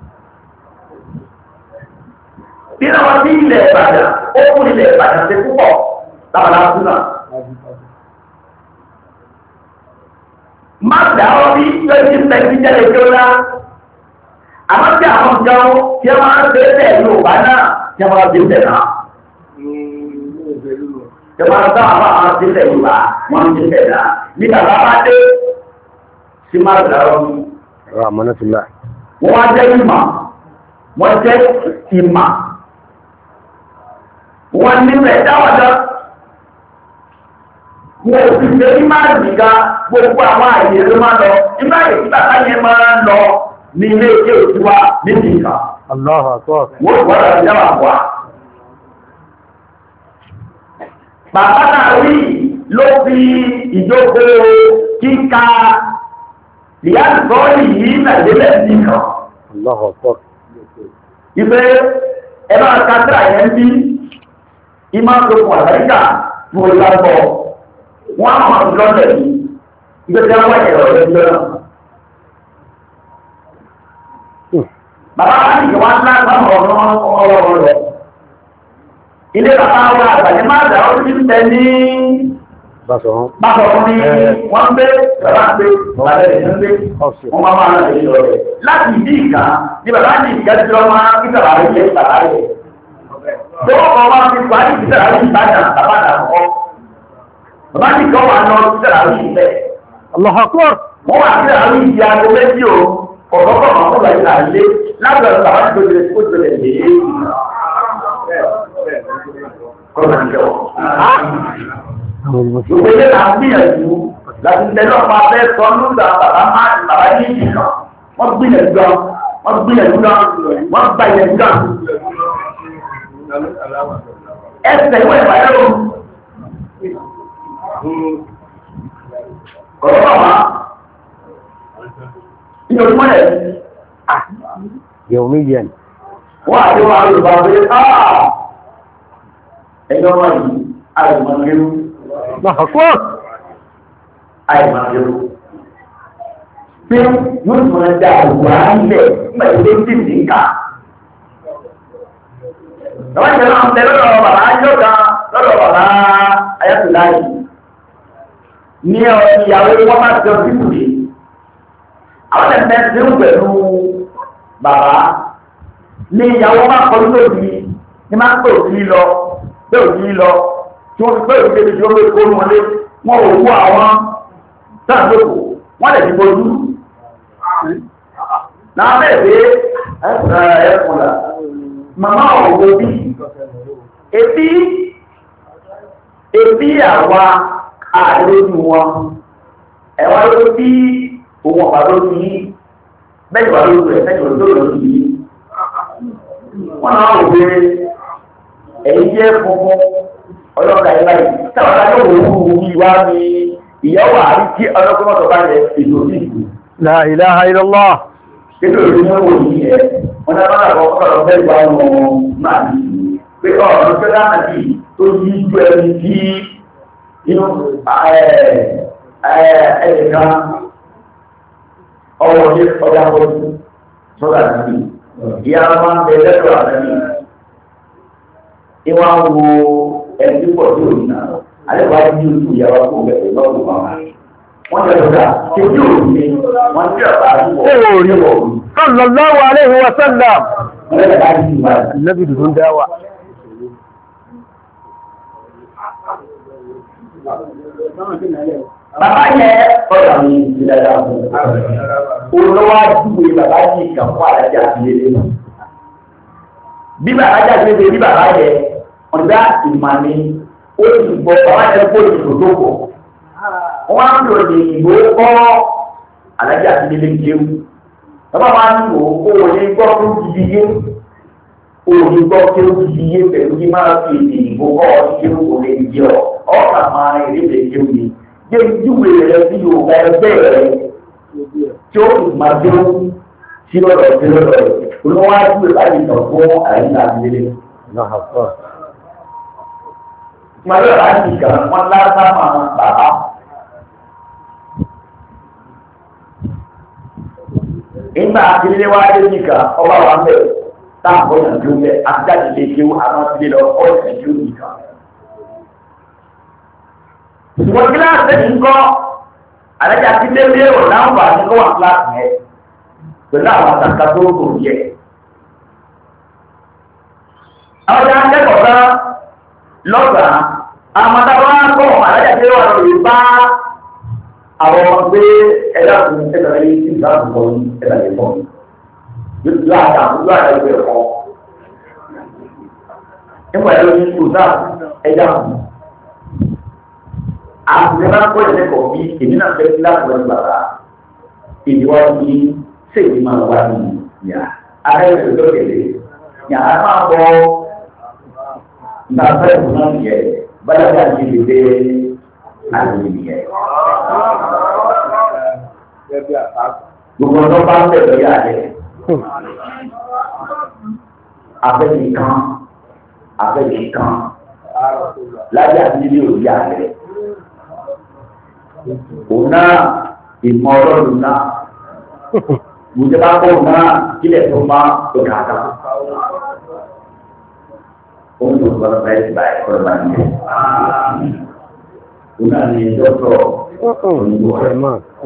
Bí wọ́n tí ilẹ̀ Ìbàdàn, ó fún ilẹ̀ Ìbàdàn sí púpọ̀ lábàlá súnà. Má dáwọ́ bí yóò ti fẹ́ sí jẹ́lẹ̀ tí ó lá. Àmọ́ tí àwọn ìjọun tí wọ́n máa ń fẹ́ bẹ̀ Yorùbá náà, tí wọ́n máa ń fẹ́ bẹ̀ náà. Ìjọba ọ̀dọ́ àwọn àwọn sílẹ̀ ìwà wọ́n ti tẹ̀dá. Ní bàbá bá dé sí máa dàrọ́ mi. Rahmanatullah. Wọ́n wá jẹ́ ìmọ̀. Wọ́n jẹ́ ìmọ̀. Wọ́n nílẹ̀ dáwọ́dọ́. Wọ́n ò fi ṣe ní máa nìga gbogbo àwọn àyè ló máa lọ. Nígbà yìí tí bàbá yẹn máa ń lọ ní ilé ìké òtúwa níbi ìkà. Allahu Akbar. Wọ́n gbọ́dọ̀ jáwà wá. Bàbá náà rí ló fi ìjókòó kíka ìyáàtọ́lì yìí nàìjíríà nìkan. Ìfẹ́ ẹbá kátà yẹn bí ìmá tó kù àtàríkà tó ìlàpọ̀ wọ́n àwọn ìlọ́lẹ̀ yìí ìgbẹ́jẹ́ wọ́n ẹ̀rọ ẹ̀rọ náà. Bàbá wá ní ìwọ̀n ńlá láwọn ọ̀rọ̀ ọ̀rọ̀ rẹ̀. Ilé bàbá wa àgbàjẹ máa dà ó sí tẹ ní Báṣọ̀rún ní wọ́n gbé, bàbá gbé, bàbá rẹ̀ ń gbé, wọ́n máa máa rẹ̀ lọ rẹ̀. Láti ìdí ìgbà ní bàbá ní ìgbà tí wọ́n máa kí bàbá rẹ̀ yẹ bàbá rẹ̀. Tó wọ́n máa fi parí ìgbà rẹ̀ ìbàdà bàbá rẹ̀ kọ́. Bàbá ní kọ́ wà lọ sí bàbá rẹ̀ ìbẹ̀. Wọ́n wà sí bàbá rẹ̀ ìdí aago méjì o, ọ̀gọ́gọ́ máa kọ́ bàbá rẹ̀ lé láti ọ̀dọ̀ bàbá tó lè kó tó lè lè é. Kọ́nà ń jẹ́wọ́. Ìgbélé là ń gbìyànjú láti tẹ́lọ̀ pa fẹ́ sọ nígbà bàbá máa ń bàbá ní ìdìkan. Wọ́n gbìyànjú gan, wọ́n gbìyànjú gan, wọ́n gbà yẹn gan. Ẹsẹ̀ ìwé ìwà ẹ̀rọ. Kọ̀rọ̀ bàbá. Ìjọba mọ́lẹ̀. Yẹ̀wò mi yẹn. Wọ́n àti wọn àti ìbá pé áà ẹjọ́ wọn yìí àìmọ̀ lérú. Lọ́kọ́. Àìmọ̀ lérú. Pé yóò tún ẹja àwòrán ilẹ̀ pẹ̀lú tó ti ní ká. Lọ́wọ́ ìṣẹ́ náà ń tẹ lọ́dọ̀ bàbá Ayọ́ta lọ́dọ̀ bàbá Ayọ́tùláyì. Ní ìyàwó wọn bá ti ọdún ìkùlé. Àwọn ẹ̀mẹ́ ti ń pẹ̀lú bàbá. Ní ìyàwó bá kọjú lòdì ní máa ń pè òdì lọ, pé òdì lọ, tí wọ́n fi pé òdì débi tí ó lè kó wọlé, wọ́n ò wú àwọn sáàdókò, wọ́n lè fi bojú. Náà bẹ́ẹ̀ pé ẹ̀kùnlá, màmá òwò bí, ebí, ebí àwa àlójú wọn, ẹ̀wà ló bí òun ọ̀pá lójú yìí, bẹ́ẹ̀ wà lójú rẹ̀, bẹ́ẹ̀ wà lójú yìí. Wọ́n náà wò pé èyí jẹ́ funfun ọlọ́gbà ìlà yìí. Táwọn adájọ́ wò ó wù mí wá ní ìyàwó àrí tí ọlọ́gbọ́n mọ́tò bá yẹ ètò sí ìlú. La ilaha illallah. Kéjọ́ ìlú ní owó yìí ẹ̀. Wọ́n náà bá lọ ọ̀rọ̀ bẹ́ẹ̀ bá wọn máa ní. Pé ọ̀rọ̀ tó dáná sí tó yí ju ẹni tí inú ẹ̀ẹ̀kan ọwọ́ ní ọjà pọ̀jù sọ́dà sí. Ìyá máa ń bẹ lẹ́tọ̀ àtẹ́bí. Ìwọ́n á wo ẹni pọ̀ tí ò ní náà. Àlẹ́kọ̀ọ́ á ní ojú ìyàwó kó bẹ̀rẹ̀ lọ́wọ́ màmá. Wọ́n jẹ́ lọ́dà tí ojú òní wọ́n tí ọ̀pá àdúgbò. Ó wò rí wọ̀. Sallallahu alaihi wa sallam. Wọ́n lẹ́yìn láti ti máa. Nabi dùdú dáwà. Bàbá yẹ ọ̀rọ̀ mi ìdájá fún un. Olówó àdúgbò bàbá yìí kàn fún àdájá àbílẹ̀. Bí bàbá jáde lé bí bàbá yẹ ọ̀dá ìmàní ó ti gbọ́ bàbá yẹ kó ìṣòro tó pọ̀. Wọ́n á ń lò ní ìbò kọ́ àdájá àbílẹ̀ jẹun. Bàbá wa ń lò ó lè gbọ́ tó gidi yé. Ó lè gbọ́ tó gidi yé pẹ̀lú kí máa fi èdè ìbò kọ́ ọ jẹun kò lè jẹ ọ. Ọ̀kà máa èrè lè jẹun ni. Jẹ́ ìjúwe rẹ̀ sí Yorùbá ẹgbẹ́ rẹ̀ tí ó máa jẹ́ sí lọ́dọ̀ sí lọ́dọ̀ rẹ̀. Olúwa júwe láti tàn fún àyíká àbílẹ̀. Màlúù láti kà wọ́n lásán máa bàbá. Ìgbà àbílẹ̀ wá dé nìkan ọba wa bẹ̀ táàbọ̀ yàn tó bẹ̀ àtijáde lè ṣe àwọn àbílẹ̀ lọ ọ̀sẹ̀ tó nìkan. Ìwọ̀n kíláàsì ń kọ́ àlẹ́jà tí lé lérò láǹfààní kó wà kíláàsì yẹn pẹ̀lú àwọn àtàkà tó kò yẹ. Àwọn ọjà akẹ́kọ̀ọ́ bá lọ́gbàá, àwọn àtàkà kọ́ àlẹ́jà tí wà lórí bá àwọn ọmọ pé ẹ̀dá kò ní ẹ̀dá yìí tí ìgbà àbùkọ́ ní ẹ̀dá yìí kọ́. Yóò àjà àbúrò àjà ìwé ẹ̀kọ́. Nígbà yẹn ló ní kò sáà ẹ̀dá kù. Àbúrò máa ń kọ́ ìlẹ́kọ̀ọ́ bí èmi náà fẹ́ láti wọ́n gbàgbà. Ìdíwọ́ ní sèwé máa wá ní ìyá. Ara ẹ̀rọ lókèlè. Yàrá máa bọ́ nàfẹ́ ìwọ̀n náà yẹ. bala bí a ti lè dé àgbègbè yẹn. Gbogbo ọ̀dọ́ bá ń bẹ̀rẹ̀ yà rẹ̀. Abẹ́ni kan, abẹ́ni kan, láyé àbílẹ̀ òbí àrẹ̀. Òun náà ìmọ̀ ọlọ́run náà. Mùjọba kọ́ náà kílẹ̀ tó máa tó kàkà. Ó ń tún bọ́lá báyìí báyìí kọ́ lọ́ba ní ẹ̀. Òun náà ní dọ́kítọ̀ òyìnbó rẹ̀.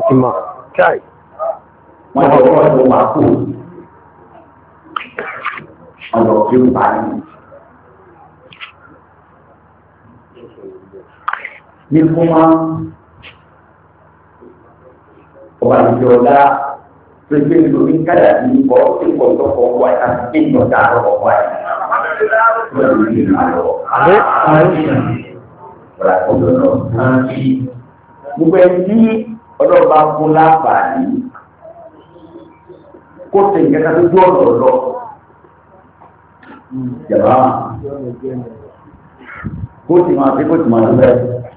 Wọ́n lọ kọ́ ọ̀dọ̀ wà kú. Ọ̀dọ̀ kí ó bá ní. Ní fún wa, ọba ìjọba pẹ̀lú ìlúrí káyà ní ìbọ̀ tí wọ́n tó kọ̀ wá àti ìjọba àrọ̀ wá ẹ̀. Pẹ̀lú ìlú àrọ̀. Gbogbo ẹni tí ọlọ́ba fún láǹfààní kó tẹ̀ ìjẹta tó jó ọ̀rọ̀ lọ. Jàmbá kó tì máa fi kó tì máa lọ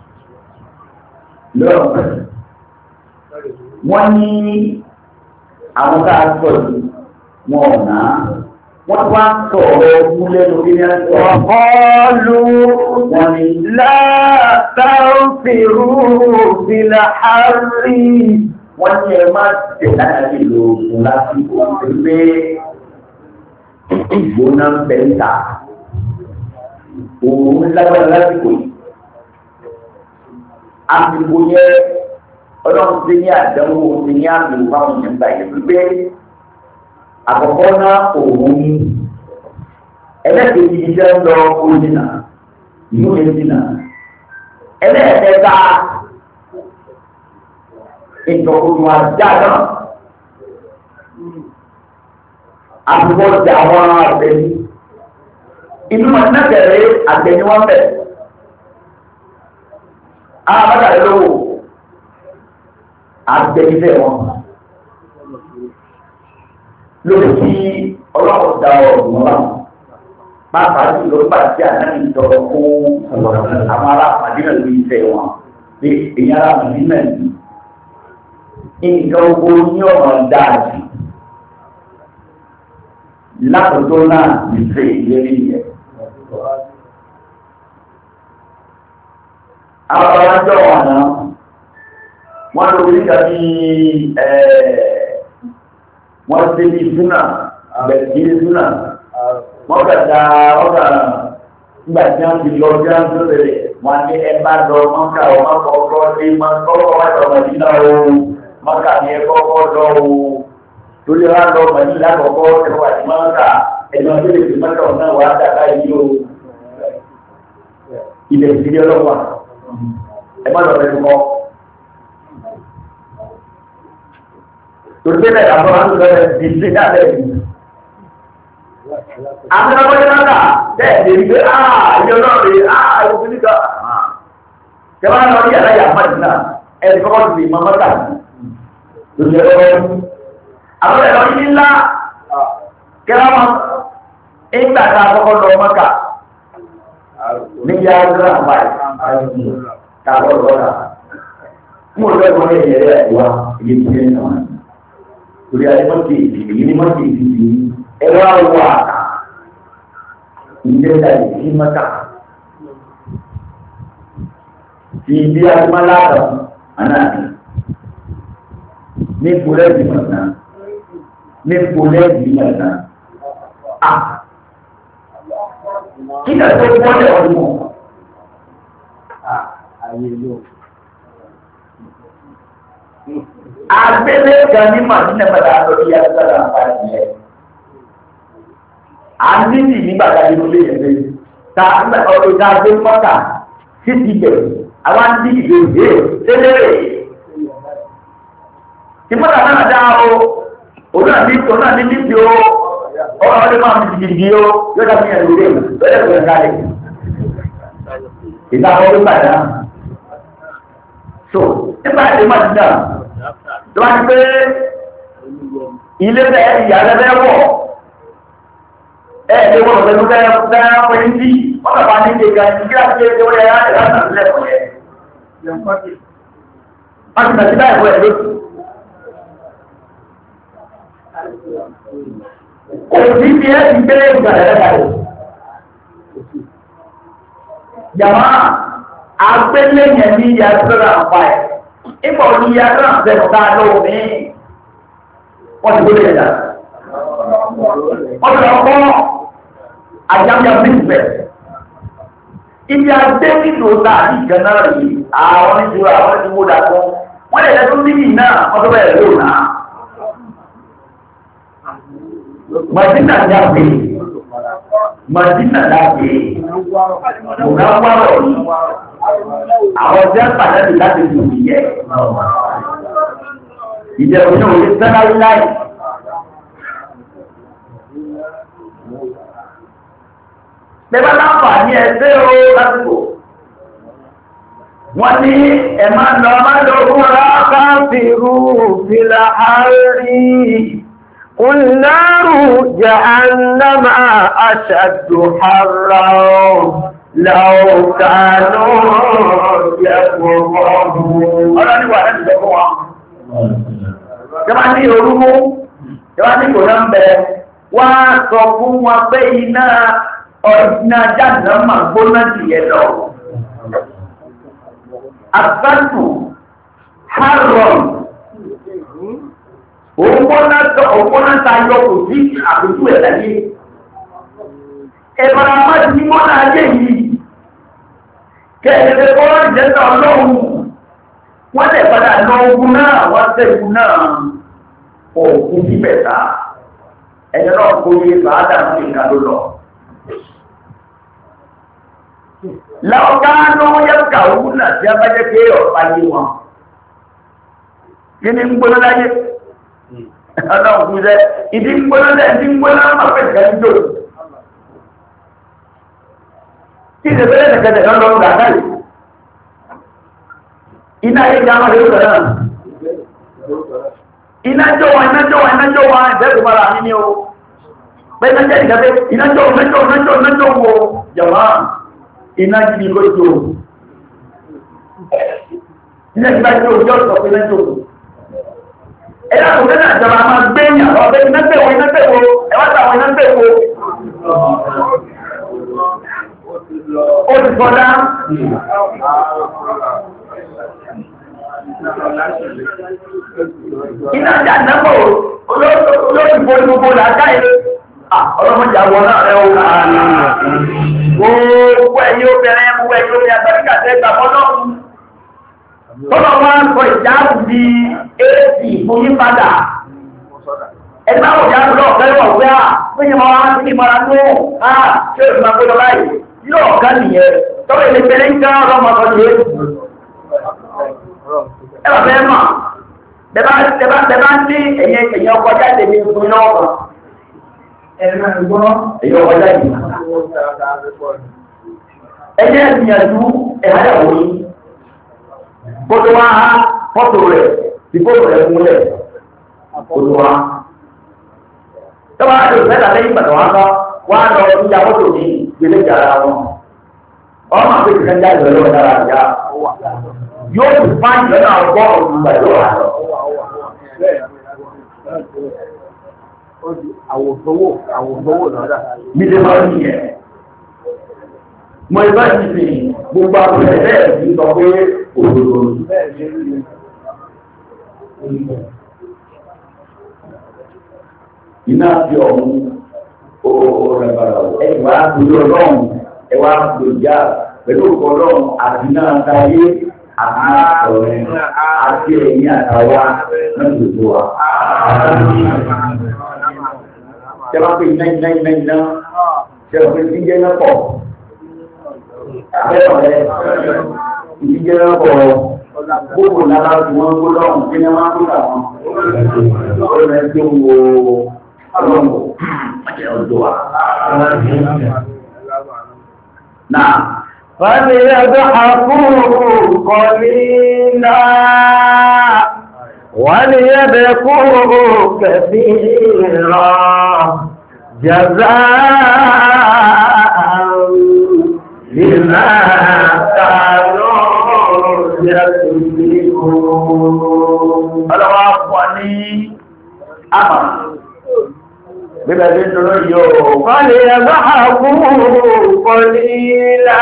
lọ́rọ̀. Wọ́n ní àwọn ká sọ yìí wọn ò náà wọ́n wá sọ̀rọ̀ múlẹ̀ lórí ní àjọ. Ọ̀pọ̀lù wọn ni látàrífìrú fìlà àrí. Wọ́n ní ẹ máa tẹ̀ láti lò ògùn lásìkò pé ìgbóná ń bẹ ń ta. Òun lágbára lásìkò yìí. Àsìkò yẹn ọlọ́run ti ní àdánwò ti ní àmì ìwáhùn nígbà yẹn wípé àkọ́kọ́ náà òun ní ẹlẹ́kẹ̀ẹ́jì iṣẹ́ ń lọ òjìnà ìlú èjìnà ẹlẹ́ẹ̀kẹta ìtọ̀kùnrin àjá náà àbúkọ́ jà àwọn àgbẹ̀ni inú ọ̀nàkẹ̀rẹ́ àgbẹ̀ni wọ́n bẹ̀ àbádà lówó àgbẹ̀ni wọn lórí tí ọlọ́run dá ọ̀rùn náà pàápàá jù lọ bá tí àná ìjọba fún àwọn ará Màdínà lórí ìfẹ́ wọn pé èyí ará Màdínà yìí nǹkan owó ní ọ̀nà dáàjì lákòótó náà ìfẹ́ ìlérí yẹn. àwọn ọ̀rọ̀ wọn náà wọ́n lórí kàbí wọ́n ti ní súnà àbẹ̀kìrí súnà wọ́n kàtà ọ̀gá nígbà tí wọ́n ti lọ bí wọ́n tó bẹ̀rẹ̀ wọ́n ní ẹgbà lọ mọ́kà ọmọ kọ̀ọ̀kọ́ ní mọ́kọ́ wájọ mọ̀dínà ohun mọ́kà ní ẹkọ́kọ́ lọ ohun torí wọ́n lọ mọ̀dínà kọ̀ọ̀kọ́ ẹwà ní mọ́kà ẹ̀nà tó lè fi mọ́kà ọ̀nà wà dàgbà yìí o ilẹ̀ ìdílé ọlọ́wà ẹ má lọ bẹ̀rẹ̀ kọ́ torí bẹ́ẹ̀ làwọn máa ń lọ sí ilé dábẹ́ yìí. Àwọn ọmọdé máa ń kà bẹ́ẹ̀ lè rí pé áà ìjọ náà rè áà ìwọ̀n ní ká. Kẹwàá náà rí àláyà àmàdì náà ẹni kọ́kọ́ ti lè máa mọ́ta lórí ẹ̀rọ ẹ̀rọ. Àwọn ẹ̀rọ yìí ńlá kẹwàá máa ń gbà tá a kọ́kọ́ lọ mọ́ta ní yá ọdún àbáyé tààrọ̀ lọ́la. Mo lọ ẹ̀kọ́ ní ẹ̀yẹ rẹ̀ wá iye tí ẹ̀ náà. Torí ayé mọ́tì èyí ni mọ́tì ìdíjì ẹ̀rọ àwọ̀ àkà ìjẹta ìdí mọ́ta ti ibi agbáláàdà anáàdì ní pòlẹ́ẹ̀dì mọ̀tà ní pòlẹ́ẹ̀dì mọ̀tà à kí ni ẹ̀sọ́ gbọ́dọ̀ ọdún mọ̀ agbélé kan ní màdínà padà lórí agbára àpáàdì ẹ̀. a ní ní nígbàtà nínú ilé ẹ̀fẹ́ ta ọ̀rọ̀ ìta gbé mọ́ta sí ti bẹ̀rẹ̀ àwọn ní ìlú ìdè tẹ́lẹ̀rẹ̀ tí mọ́ta náà dá o òun náà ní òun náà ní níbi o ọ̀rọ̀ ọdún máa fi jìjì o yóò dá fún ẹ̀rù rẹ̀ lọ́dẹ̀ fún ẹ̀ka rẹ̀ ìta ọdún padà so nígbà tí màdínà tó wá ní pé ilé bẹ́ẹ̀ ìyá rẹ̀ wọ̀ ẹ̀ lè wọ́n pẹ̀lú bẹ́ẹ̀ pẹ̀lú tí wọ́n tàbá ní ṣe ga ní kíláàsì ṣe ṣe wọ́n yẹ láti láti láti lẹ́kọ̀ọ́ yẹ. wọ́n ti tàbí báyìí wọ́n ẹ̀ lóṣù. òbí ti ẹ́ ti gbé ìgbà rẹ̀ kalẹ̀. Jàmá agbélé yẹn ní yàtúrà àpá ẹ̀. Ìgbà òní yàtúrà àpẹẹrẹ ká lóò ní wọ́n ti gbélé ẹ̀dá. Wọ́n ti lọ kọ́ àjàmjà bíbẹ̀. Ibi agbé nínú ọ̀tá àti ìjọba yìí, àwọn ìjọba àwọn ìjọba dàgbọ́. Wọ́n lè lẹ́tọ́ níbi náà, wọ́n tó bẹ̀rẹ̀ lóò náà. Màdínà jáde, Màdínà jáde, Mùnà wárọ̀ ní, àwọn jẹ́ pàdánù láti lù yẹ. Ìjẹ̀bù náà wọlé sẹ́lá láì. Bẹ́bá láǹfààní ẹgbẹ́ o lásìkò. Wọ́n ní ẹ máa lọ máa lọ fún ọ̀rá káfíìrù fìlà àárín. قل نار جهنم أشد حرا لو كانوا يكفرون ọlọ́ni wà láti sọ fún wa jọba ní orúmú jọba ní kò náà bẹ wá sọ fún wa pé iná ọ̀dínà jahannama gbóná jìyẹ lọ àtàtù harron òpónà tayọ kò sí àpótú ẹ̀ láyé ẹ̀bàrà má ti ní mọ́nà ayé yìí kẹ́ẹ̀kẹ́ kọ́ jẹ́ta ọlọ́run wọ́n tẹ̀ padà lọ ogun náà wọ́n tẹ̀ ogun náà òkú sí bẹ̀ta ẹ̀yẹ náà kó yé bàádà sí ìka ló lọ láọ̀ká ló yẹ́pùkà òun náà tí a bá jẹ́ pé ọ̀pá yé wọn kí ni ń gbóná láyé ọlọ́run fún iṣẹ́ ìdí ń gbóná lẹ́ ìdí ń gbóná máa fẹ́ ìkẹ́ ń jò tí ìdẹ̀fẹ́lẹ́ ìdẹ̀kẹ́dẹ̀ lọ́lọ́run gàdá yìí iná yìí já máa lè rúkọ̀ náà iná jọ wọn iná jọ wọn iná jọ wọn ìbẹ́ẹ̀kù mara ní ní o pé iná jẹ́ ìdẹ́fẹ́ iná jọ iná jọ iná jọ iná jọ wo jàmá iná jí kó jò iná jí bá jò jọ sọ pé iná jò ẹ̀yà kò tẹ́lẹ̀ àjọba máa gbé ìyàn lọ bẹ́ iná tẹ́wọ iná tẹ́wọ ẹwà tàwọn iná tẹ́wọ ó ti sọ́dá iná jà nẹ́mọ̀ olóòtúfò gbogbo làákàyè ọlọ́mọdé àwọn náà rẹ̀ ó gbogbo ẹ̀yí obìnrin gbogbo ẹ̀yí obìnrin àtàríkà tẹ́gbà fọ́lọ́run tọ́lọ̀ wá ń sọ ìjáàbù di éèsì fún yí padà ẹgbẹ́ àwọn ìjáàbù náà fẹ́ wọ̀ wẹ́ à fún yí máa ń ní mara ní àà tí ó máa gbọ́dọ̀ báyìí yóò ká nìyẹn tọ́lọ̀ ilé pẹ̀lẹ́ ń ká ọlọ́mọ kan ní ẹ bà fẹ́ mà bẹ́bá ní ẹ̀yẹ ọkọ̀ jáde ní ìfún iná ọkọ̀ ẹ̀yẹ ọkọ̀ jáde ẹ̀yẹ ìgbìyànjú ẹ̀hádàwó yìí kótó wá fọ́tò rẹ̀ tí fọ́tò rẹ̀ múlẹ̀ kótó wá. Tọ́wọ́ àti ìfẹ́ta lẹ́yìn pàtàkì wá kọ́ wá lọ sí àwọ́tò ní ìgbélé ìjàrá wọn. Ọmọ àti ìfẹ́ jáde lọ́wọ́ dára ìjà. Yóò fi fáìn lọ́nà ọgọ́rùn-ún ìgbà yóò wà lọ. Àwòsówò àwòsówò lọ́dà. Mi lè máa ń yẹ. Mo ìbá ti fi gbogbo àpẹẹrẹ bẹ́ẹ̀ ti sọ pé òdòdó. Iná fi ọ̀hún ọ̀rẹ́ bàrà ẹ̀wà àtúndì ọlọ́run ẹ̀wà àtúndìjà pẹ̀lú ọkọ̀ ọlọ́run àti náà dáyé àti ọ̀rẹ́ àti ẹ̀yìn àtàwà náà tó tó wa. Ṣé wàá pè iná iná iná iná? Ṣé wàá pè síjẹ́ náà pọ̀? Àbẹ́rẹ́ ìdíjẹ́ náà pọ̀ gbogbo lára tí wọ́n gbó lọ́rùn kí ní wọ́n tó kàwọn ọ̀rẹ́ tí ó wo ọlọ́run àti ọjọ́ wa. Náà Fàbí ẹgbẹ́ àkúrò kọ̀lílá wọ́n ni ẹgbẹ́ kúrò kẹfì rọ̀ جزاء بما كانوا يكسبون ọlọ́wọ́ pọ̀ ní àmà bíbẹ̀ tí ń dúró yóò kọ́lé ẹgbẹ́ àkúrò kọ́lé ìlà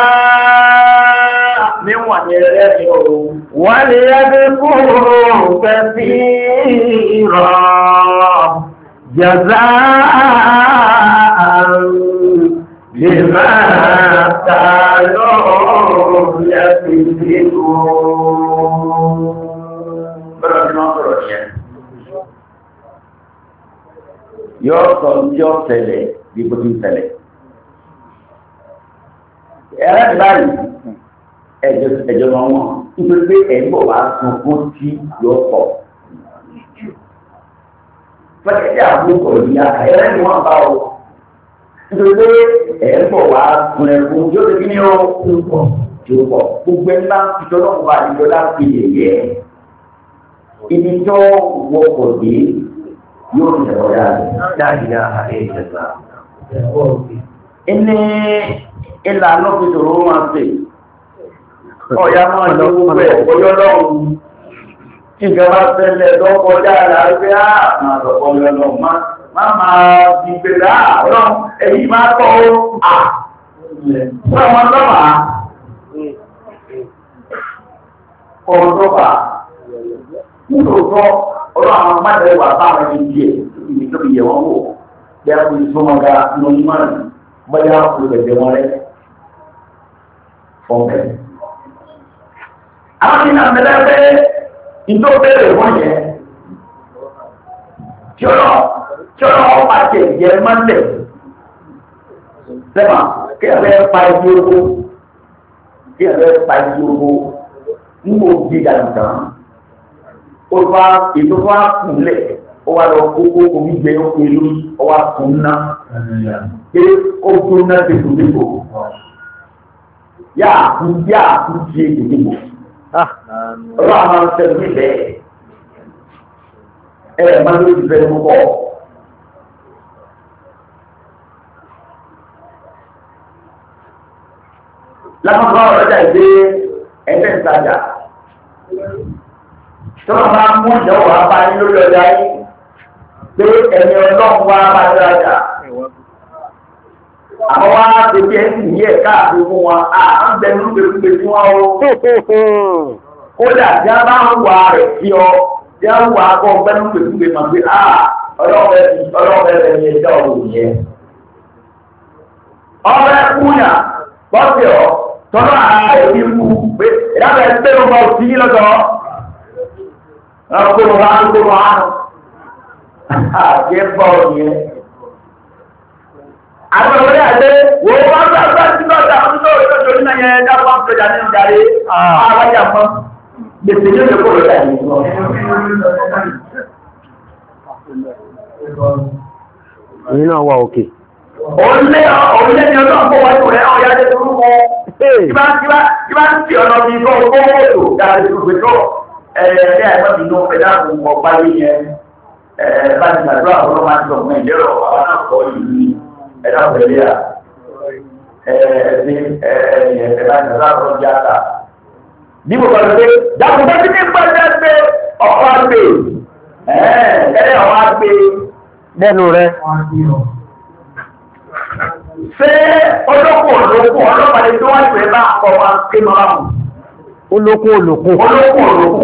níwọ̀n ní ẹrẹ́ ni o wọ́n lè ẹgbẹ́ kúrò kẹfì rọ̀ جزاء بما كانوا يكسبون yóò sọ tí ó tẹ̀lẹ̀ bí kò tí tẹ̀lẹ̀ ẹ̀rẹ́ báyìí ẹjọ́ ẹjọ́ wọn wọn nítorí pé ẹ̀gbọ́n wa sọ fún tí yóò pọ̀ fẹ́kẹ̀ẹ́ àbúkọ̀ ìyá ẹ̀rẹ́ ni wọ́n bá ọ nítorí pé ẹ̀ẹ́pọ̀ wá fún ẹ̀kún yóò ti kí ní ó pọ̀ tí ó pọ̀ gbogbo ẹ̀ńlá ìjọba ọba ìjọba fi yẹ̀yẹ́ ibi tó wọ́pọ̀ dé yóò ṣe ọ̀yá rẹ̀ dáadáa àárẹ̀ ìjẹta. ẹni ìlànà fìṣòro máa ṣe ọ̀yá máa lọ gbogbo ẹ̀ ọjọ́ lọ́hùn ìjọba tẹ́lẹ̀ lọ́pọ̀ dáadáa wípé á máa lọ́pọ̀ lọ́lọ́ máa máa di pèrè àárọ̀ èyí máa tọ́ à fún àwọn lọ́pàá ọ̀rọ̀ lọ́pàá nítòótọ́ ọ̀rọ̀ àwọn mọ́tẹ̀ wà báwọn ẹni díẹ̀ ìbí tó fi yẹ wọ́n wò bí a kò ní sọ́mọ́gá lórí mọ́rin bọ́yá kò tẹ̀tẹ̀ wọn rẹ̀ ọ̀fẹ́. àwọn tí náà mẹ́lẹ́ pé ìjọ bẹ̀rẹ̀ wọ́n yẹ tí ọ̀rọ̀ tí ọ̀rọ̀ ọ̀pá tẹ̀ yẹ mọ́lẹ̀ sẹ́mà kí ẹ bẹ́ẹ̀ pa ibi owó kí ẹ bẹ́ẹ̀ pa ibi owó ń wò bí dandan ó bá ètò bá kúnlẹ̀ ó wá lọ kókó omi gbẹ ọkọ̀ ìlú ó wá kún ná pé ó kún ná tètè dìbò yá kú yá kú tí ètò dìbò ọlọ́ àwọn ọ̀sẹ̀ ní bẹ́ẹ̀ ẹ̀ máa ló ti bẹ́ẹ̀ mú bọ̀. lápapọ̀ ọ̀rọ̀jà ìgbé ẹgbẹ́ ìtajà tó wọ́n máa mú ìdánwò wá bá ní lórí ọjà yìí pé ẹ̀mí ọlọ́run wá bá ní ọjà àwọn wá tètè ẹ̀sìn yí ẹ̀ káàkiri fún wọn àwọn bẹ̀rù gbèrúgbè fún wọn o kódà tí a bá ń wà rẹ̀ sí ọ tí a ń wà kọ́ bẹ̀rù gbèrúgbè máa gbé ọlọ́run ẹ̀rẹ̀ ní ẹjọ́ òun yẹn ọ̀rẹ́ kúnyà bọ́sẹ̀ ọ̀ tọ́lọ́ ààrẹ ní mú pé ìdábẹ̀ ẹgbẹ́ ọmọ òsì ní lọ́tọ̀ ọkùnrin wa ń kó wọn àjẹ́ bọ́ yẹn. àwọn ọmọdé àgbẹ̀ wo wọ́n bá bá sí lọ́tà ọdún tó lọ́tọ̀ nínú yẹn dábọ̀ ń tọ́jà nínú jàre àwájà mọ́ gbèsè ní ìlú lọ́tà yìí sọ. èyí náà wà òkè. Olé ọ̀rẹ́ ni ọjọ́ ọ̀pọ̀ wájú rẹ̀ ọ̀yá jẹ́ torúkọ. Ìbá ń tí ọ̀nà bí ikọ́ ọgbọ́ mọ́tò dáadé tó gbé tó ẹ̀ẹ́ ẹ̀mọ́ bí inú ẹ̀dá àwọn ọgbà yìí yẹn bá ti gbàdúrà ọ̀rọ̀ máa ń sọ fún ìlérò àwọn náà kọ́ ìlú ẹ̀dá pẹ̀lẹ́ à ẹ̀ẹ́dẹ́ ẹ̀ẹ́dá ìgbàdúrà ọ̀rọ̀ jẹ́ àtà. Bí mo bá lọ pé dàpọ̀ bá ti ní gbàdúrà pé ọ̀pọ̀ àgbè ẹ̀ẹ́ ọ̀pọ̀ àgbè lẹ́nu rẹ̀. Ṣé olókùn olókùn ọlọ́pàá lè tó wá ìpẹ́ bá ọmọ ké máa mú? Olókùn olókùn. Olókùn olókùn.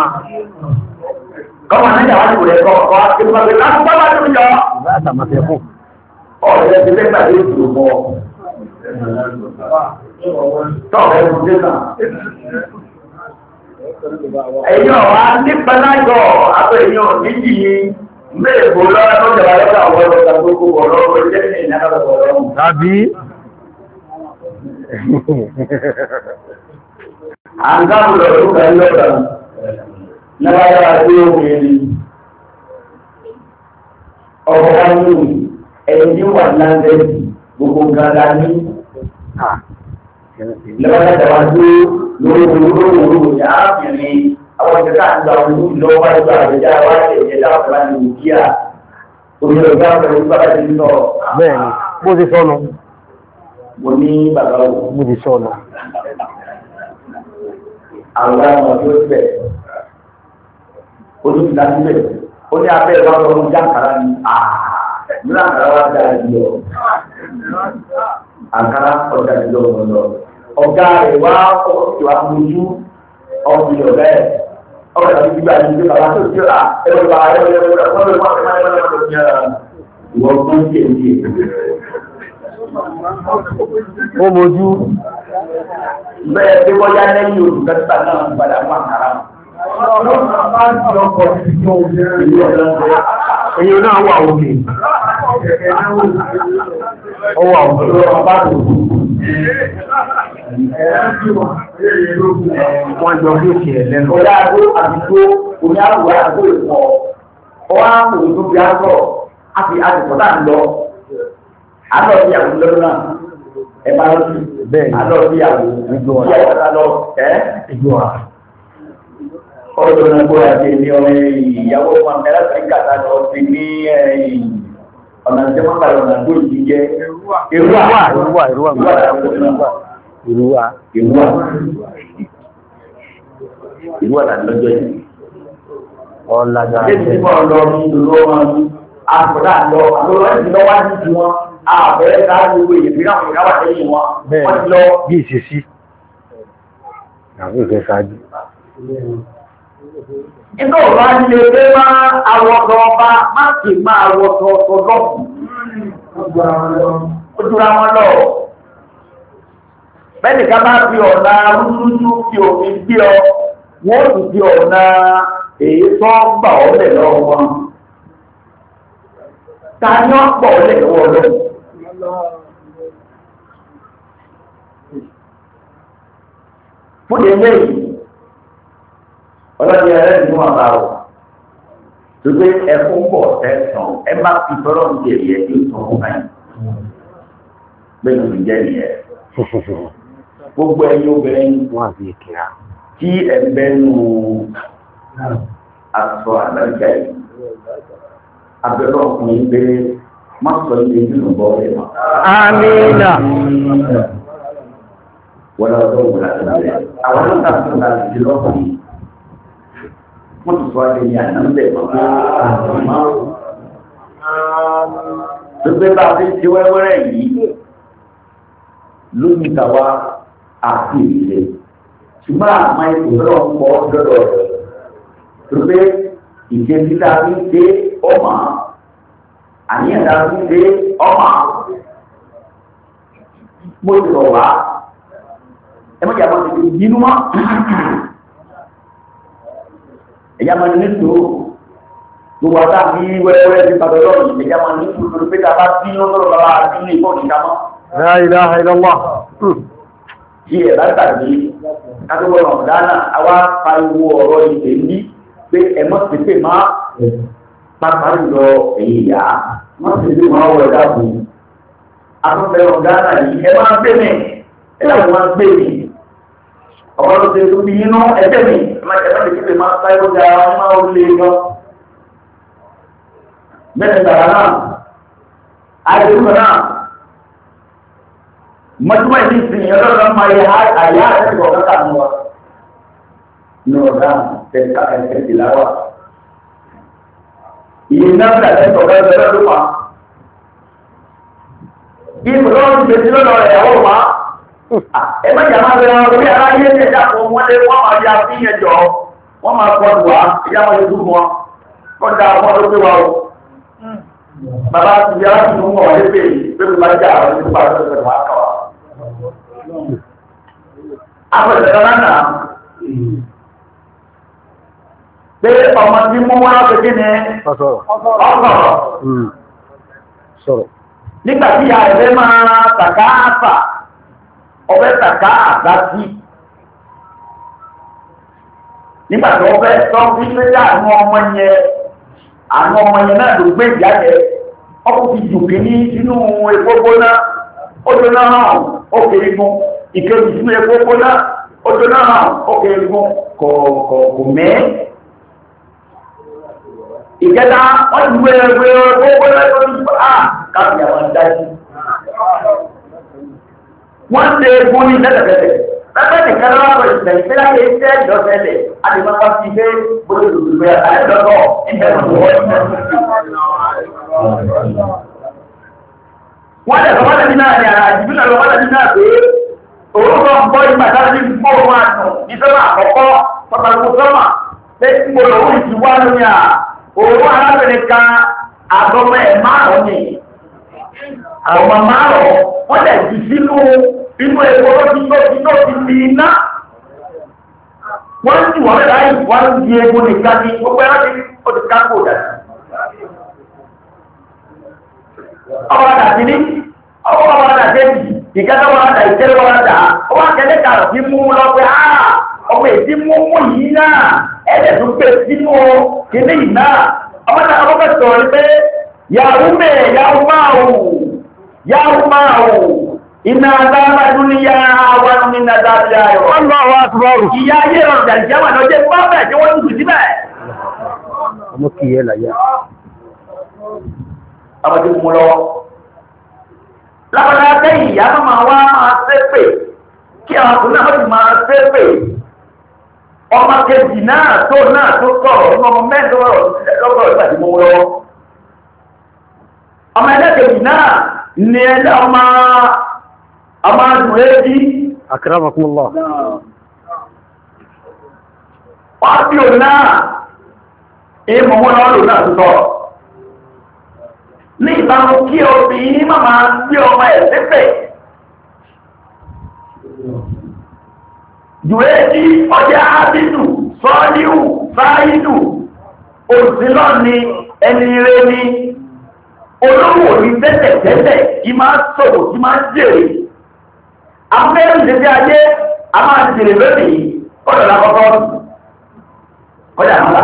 Kọ́mọ náà yàwá ìwòrẹ́ kọ́ ọkọ̀ ké máa gbé láti bá wá tó jọ. Ìbá àtàmàfẹ́ fún. Ọ̀rẹ́ ti lẹ́gbàá yóò dùn mọ́. Tọ́ọ̀rẹ́ ti dé náà. Ẹ̀yin ọ̀wá nípa náà yọ àpò èèyàn níjì ni. Mẹ́rẹ̀ bò lọ́wọ́ tó jẹ́ wáyé àwọn ọ̀rọ̀ ìgbàgbogbo ọ̀rọ̀ orílẹ̀ èdè ìyára ọ̀rọ̀. Tàbí? Àǹgáàmù lọ́rọ̀ tó kẹ́ lọ́rọ̀ lábáyára tí ó wé ní ọkọ̀ wá ní ẹni tí wà láńdẹ́ gbogbo gàdá ní lọ́wọ́dá wá tó lórí olóòrùn ní ààbìnrin àwọn ìjọba àti àwọn olóòrùn lọ́wọ́ wáyé tó àbẹ̀já wáyé ìjẹta ọ̀pọ̀lá ní òkíà òye ọ̀gá ọ̀rẹ́ ìgbà láti ń lọ. Bẹ́ẹ̀ni, bó ti sọnù. Mo ní bàbá wo. Bó ti sọnù. Àwọn ọmọ tó bẹ̀. Ó ní ìdá síbẹ̀. Ó ní abẹ́ ìwà ọ̀rọ̀ jákàrá ni. Ní àkàrà wá dá ìlọ. Àkàrà ọjà ìlọ ọ̀nà. Ọ̀gá rẹ̀ wá ọkọ̀ tí wàá mojú ọ̀gbìn ọ̀gá ẹ̀. Ọ̀gá tàbí gbígbà ní ìgbé bàbá tó tí ó rà ẹ̀rọ bá ẹ̀rọ ẹ̀rọ ẹ̀rọ ẹ̀rọ ẹ̀rọ ẹ̀rọ ìwọ̀n tó ń jẹ́ ìdí. Ó mojú. Bẹ́ẹ̀ tí wọ́n yá lẹ́yìn olùkẹ́ta náà padà wà kára. Èyí náà wà òkè. Ó wà òkè. Wọ́n jọ bí òkè ẹ̀lẹ́nu. Ọjá àgbó àdìgbò oní àwọ̀ àgbó ìpọ̀. Ọwá òun tó bí á sọ, a fi àdìpọ̀ náà lọ. Àlọ́ sí àwọn lọ́dún náà. Ẹ bá lọ́sí. Bẹ́ẹ̀ni. Àlọ́ sí àwọn ìgbò ọ̀rọ̀ lọ. Ẹ́ ìgbò ọ̀rọ̀. Ọjọ́ náà gbọ́ àti ní ọmọ ìyàwó ọmọ mẹ́rẹ́ sí kàtà lọ sí ní ọ̀nà tí wọ́n bàrẹ̀ ọ̀nà tó yìí jẹ́. Ìrúwà, ìrúwà, ìrúwà, ìrúwà. Ìrúwà. Ìrúwà. Ìrúwà là lọ́jọ́ yìí. Ọ̀làjà. Ṣé ti mọ̀ lọ ní ìlú ọmọ àkọ́dá lọ, àwọn ẹ̀sìn lọ́wọ́ ní ti wọn, àbẹ̀rẹ̀ ká gbogbo ìyẹ̀fẹ́ náà kò káwà lẹ́yìn wọn. Wọ́n ti lọ. Bí ìṣesí. Àwọn ìfẹ́ ṣáájú. Inú ọ̀rọ̀ ilé pé máa àwọ̀tọ̀ ọba má sì máa àwọ̀tọ̀ ọ̀tọ̀ lọ́pù. Ó dúra wọn lọ. Bẹ́ẹ̀ni ká bá fi ọ̀nà rúrúrú fi òfin gbé ọ, wọ́n sì fi ọ̀nà èyí tó gbà ọ́ lẹ̀ lọ́wọ́ wọn. Ta ni ó pọ̀ lẹ̀ lọ́wọ́ lọ? Fún eléyìí, ọlọ́dún ẹ̀rẹ́ ní wọn bá wọ̀ tó gbé ẹkún bọ̀ ẹ̀sán ẹ má fi tọ́lọ́ ń jẹ ìyẹn tí ó sọ fún báyìí bẹ́ẹ̀ ló ń jẹ́ ìyẹn gbogbo ẹ̀yin obìnrin tí ẹ̀bẹ́ nù aṣọ àgbàjá yìí abẹ́rẹ́ ọkùnrin pé má sọ ilé nínú bọ́ ẹ̀ mọ́. Amínà. Wọ́n lọ́dọ̀ wò láti bẹ̀rẹ̀ àwọn tó ń ta fún láti di lọ́kùnrin. Wọ́n ti sọ adé ní ànáńbẹ̀ mọ́mọ́. Gbogbo bá a fi ti wẹ́wẹ́rẹ́ yìí lómi tàwa àti ìdílé. Ṣùgbọ́n àmọ́ ìpínlẹ̀ ọ̀pọ̀ ọ̀dọ́dọ̀ rẹ̀. Gbogbo ìjẹ́sí tá a fi ń ṣe ọmọ. Àníyàn tá a fi ń ṣe ọmọ. Mo ti rọ̀ wá. Ẹ mọ̀ jẹ́ àwọn ti fi bínú mọ́. Ẹ̀yà máa ní tó gbogbo àtà ní wẹ́wẹ́ ti pàtó lọ́rùn ẹ̀yà máa ní tó lórí pé ta bá bí lọ́rọ̀ lọ́wọ́ àti ní ìbọn ìjà mọ́. La ilaha illallah. Tí ẹ̀ bá tàbí kátóbọ̀ Ramadan àwa pariwo ọ̀rọ̀ ìpè ní pé ẹ mọ́ sí pé máa pápá lọ èyí yá mọ́ sí pé máa wọ ẹ̀dá bù. Akọ́fẹ́ Ramadan yìí ẹ máa gbé mi ẹ láwọn máa gbé mi. Ọ̀pọ̀ ló ṣe tó bí inú ẹgbẹ́ mi, ẹgbẹ́ mi kíkẹ́ máa sáyé ọjà máa ó lé lọ. Bẹ́ẹ̀ gbàrà náà, àìsíkọ̀ náà, mọ́júmọ́ ìdí ìsìn ọlọ́rọ̀ máa yẹ àyà ẹ̀kọ́ kọ́kà mú wa. Ní ọ̀gá tẹ̀ka ẹ̀kẹ́ ti láwà. Ìyè náà bí àtẹ́kọ̀ọ́ bẹ́ẹ̀ bẹ́ẹ̀ ló pa. Ìbùdó ti ṣe sí lọ́dọ̀ ẹ̀yàwó wa. Ẹgbẹ́ ìjà máa bẹ̀rẹ̀ orí ara yé ní ẹ̀dá kan wọ́n lé wọ́n máa ya sí ẹjọ́ wọ́n máa kọ́ ọdún wa ìyá wọn lè dùn wọn kọ́ da ọmọ ló gbé wa o. Bàbá ti di aláàbò tó ń wọ̀ wọlé pé pé mi máa jà àwọn ìdílé bá lọ́sẹ̀ lọ́sẹ̀ máa kà wá. Àpẹẹrẹ kan náà pé ọmọ tí mú wọn lọ́sẹ̀ kí ni ọ̀sọ̀rọ̀. Nígbà tí ìyá ẹ̀fẹ́ máa tàkà àfà. Ọbẹ̀ tàkà àgbàtí nígbàtí ọbẹ̀ tọ́ fi pé àwọn ọmọ yẹn àwọn ọmọ yẹn náà ló gbé ìjáde ọkọ̀ fi jùkì ní sínú epo gbóná ó tó náà hàn ó kéré gún ìkejì sínú epo gbóná ó tó náà hàn ó kéré gún kò mẹ́ ìkẹta wọ́n ti gbé ẹgbẹ́ ó gbọ́dọ̀ tó ti bá káàkiri àwọn dájú. Wọ́n ṣe egun ní lẹ́tẹ̀kẹ́tẹ̀. Lẹ́tẹ̀ nìkan lọ́wọ́ àwọn ìṣẹ̀lẹ̀ ìṣẹ́lá yẹ iṣẹ́ ìjọsẹ̀lẹ̀ àdìmọ́pá ti gbé gbọ́dọ̀ lòdùgbé àdìdọ́tọ̀ ìbẹ̀rù wọ́n lè sọ wọ́n náà ní ara ìbílẹ̀ lọ wọ́n náà pé òun ń bọ́ ìgbà tára ní gbọ́ wọn àtùn ìṣẹ́lá àkọ́kọ́ pàtàkì sọ́mà pé mo lòun ìtì wá lórí à òun arábìnrin kan àtọmọ ẹ̀ márùn-ún ni ọmọ márùn-ún wọ́n lè jù sínú inú ẹ̀kọ́ tó ti tó ti tó ti di iná wọ́n ti wọ́n láì wọ́n di egun nìkan ní gbogbo ẹ̀rọ ti ó ti kákò dàtí ọwọ́ àdàtí ní ọwọ́ ọwọ́ àdàtí ìkẹ́kẹ́ wọ́n àdà ìtẹ́lẹ̀ wọ́n àdà ọwọ́ akẹ́lẹ́ kàrọ̀ sí mú lọ pé áà ọmọ èdè mú mú yìí náà ẹ̀ẹ́dẹ̀ tó pé sínú kìíní yìí náà ọmọ náà ọmọ bẹ́ẹ̀ sọ̀rọ̀ pé yàwó mẹ́ yàwó máa wù yàwó máa wù iná adára dúníyà wà ní nàdájá ayọ̀. wọ́n lọ wá sọ́rọ̀ ìyá ayé rọrùn jàǹjẹ́ wà lọ́jẹ́ pọ́pẹ́ tí wọ́n tún síbẹ̀. ọmọ kì í yẹ láyé. ọmọdé mú lọ lápàdá tẹ́yìn ìyá máa wá máa ṣépè kí àwọn ọkùnrin náà ti máa ṣépè ọmọ kejì náà tó náà tó sọ̀rọ̀ ní ọmọ mẹ́rin lọ́gbọ̀rọ̀ ìgbà tí mo lọ ọmọ ẹlẹ́kejì náà ní ẹlẹ́ ọmọ ọmọ adùn èdè akramakumullah wọ́n bí o náà èèmọ̀ wọn náà lò náà tó sọ̀rọ̀ ní ìbámu kí obìnrin máa máa gbé ọmọ ẹ̀ sẹ́fẹ̀ jùwéjì ọjà ábìdù sọ́ọ́líhù sáàídù òsìlọ́ ni ẹni rẹ̀ ni olówó ní tẹ́tẹ̀tẹ́tẹ̀ kí máa sọ̀rọ̀ kí máa jèrè amẹ́rin tẹ́tẹ́ ayé a máa jèrè lónìí ọ̀dọ̀ lápapọ̀ ọjà mọ́lá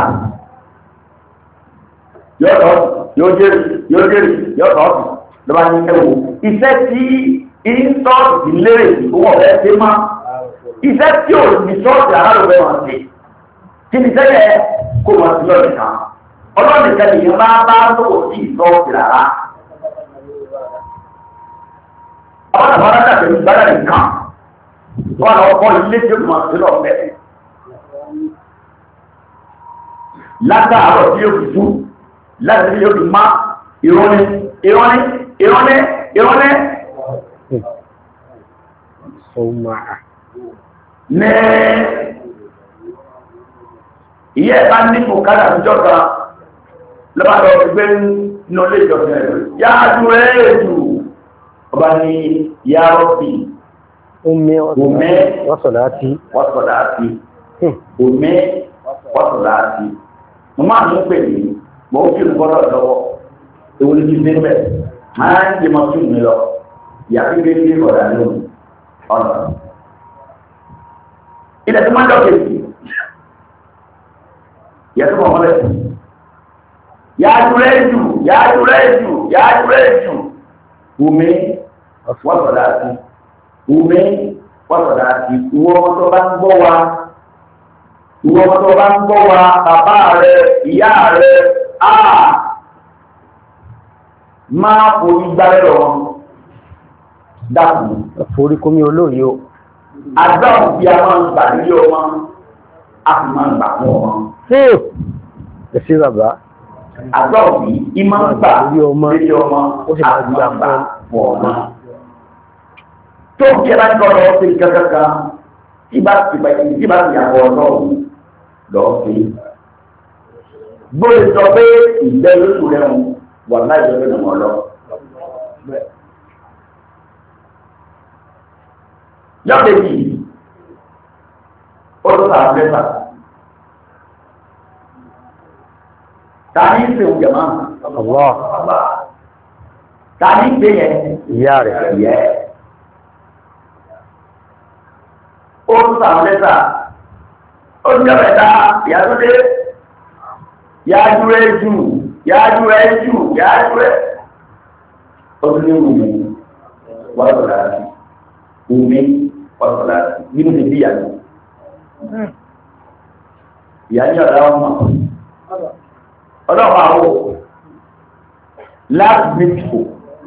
yóò tọ́ yóò jèrè yóò jèrè yóò tọ́ lọ́wọ́ ní ẹwò iṣẹ́ tí ìsọ́ọ̀tì lérè owó ọ̀rẹ́ ṣe máa iṣẹ́ tí ò ní sọ́ọ̀tì aláàrùn wọn ṣe kí ni sẹ́yẹ kó wọn sí lọ́rẹ̀ kan ọlọ́run kẹ́lẹ̀ yẹn bá bá lọ́wọ́ sí ìsọ́ọ̀tì rárá àwọn àwọn aláàrùn ìgbàlá nìkan wọn lọ kọ́ ilé tí ó mọ̀ sí lọ bẹ́ẹ̀ látàárọ̀ tí ó fi tú láti tí ó fi má ìrọ́ní ìrọ́ní ìrọ́ní ìrọ́ní ní iye ẹ̀bá ní bùkátà àtijọ́ kan lọ́pàá gbé ní olè ìjọsìn ẹ̀rọ yáájú ẹ̀ẹ́dù ọba ní yárọ́bì Omi wọ́sọ̀láti. Wọ́sọ̀láti. Omi wọ́sọ̀láti. Mo máa ń pè ní mo ń fi nǹkan lọ́wọ́. Ewu ní ti dé bẹ̀. Máa ń jẹ mọ́ sí mi lọ. Ìyá pípé ní ọ̀dà lónìí. Ọ̀nà. Ilẹ̀ tó máa ń dọ̀kẹ́ sí. Ìyá tó mọ̀ mọ́lẹ̀. Yáájú rẹ̀ jù, yáájú rẹ̀ jù, yáájú rẹ̀ jù. Omi wọ́sọ̀láti. Umi wọ́sọ̀dá àti ìwọ ọmọ tó bá ń gbọ́ wa, ìwọ ọmọ tó bá ń gbọ́ wa, bàbá rẹ̀, ìyá rẹ̀, àà máa forí gbárẹ́ lọ dákùn. Forí kómi olóòyí o. Àdáhùn bí a máa ń gbà nílé ọmọ, a sì máa ń gbà fún ọmọ. Ẹ sí bàbá. Àdáhùn bí i máa ń gbà nílé ọmọ, ó sì máa ń gbà fún ọmọ. Tó jẹ́ bá tọ́ lọ sí kankan tí bá ti bá ti bá ti yàwó ọlọ́run lọ sí. Bóyá sọ pé ìgbẹ́ lóṣù rẹ̀ ń wà láì lọ́wọ́ ìdàmọ́ lọ. Yọ́pẹ̀ yìí, ó tó tà lẹ́sà. Ta ní ìpè oúnjẹ máa? Ta ní ìpè yẹn? Ìyá rẹ̀. Ìyẹ́. Ó ń sàwọn lẹ́sà, ó ń jẹ́ mẹ́ta, ìyàtúndé, yáájú rẹ̀ jù, yáájú rẹ̀ jù, yáájú rẹ̀. Ó tún ní omi, wọ́sọ̀ láti, omi, wọ́sọ̀ láti, nínú ti bí ìyàtọ̀. Ìyá ní ọ̀dá ọmọ, ọlọ́pàá àwọ̀, láti méjìkò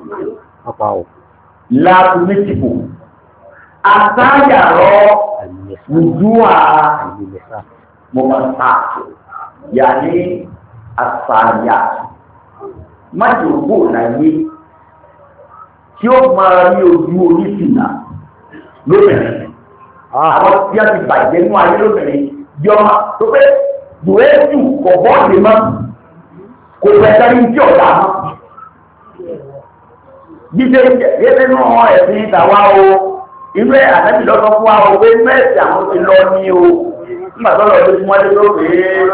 láti méjìkò àtàyàrọ̀ wùdúwà mọ̀mọ̀ta yà ní àṣàyà májòkó láyé tí ó máa rí ojú onísìnà lóbìnrin àwọn tí a ti bàjẹ́ ní ayé lóbìnrin yọmọ tó pé dùwẹ́sù kò bọ́ọ̀dì mọ́ kò pẹ̀lú ní tí ọ̀dà mọ́ jíjẹ́ yẹ́sẹ̀ náà ẹ̀sìn ìtàwá o inú ẹ̀ àtẹ́bí lọ́sọ fún wa o pé inú ẹ̀sìn àwọn ti lọ ní o nígbà tó lọ sí fún wọ́n lé ló pé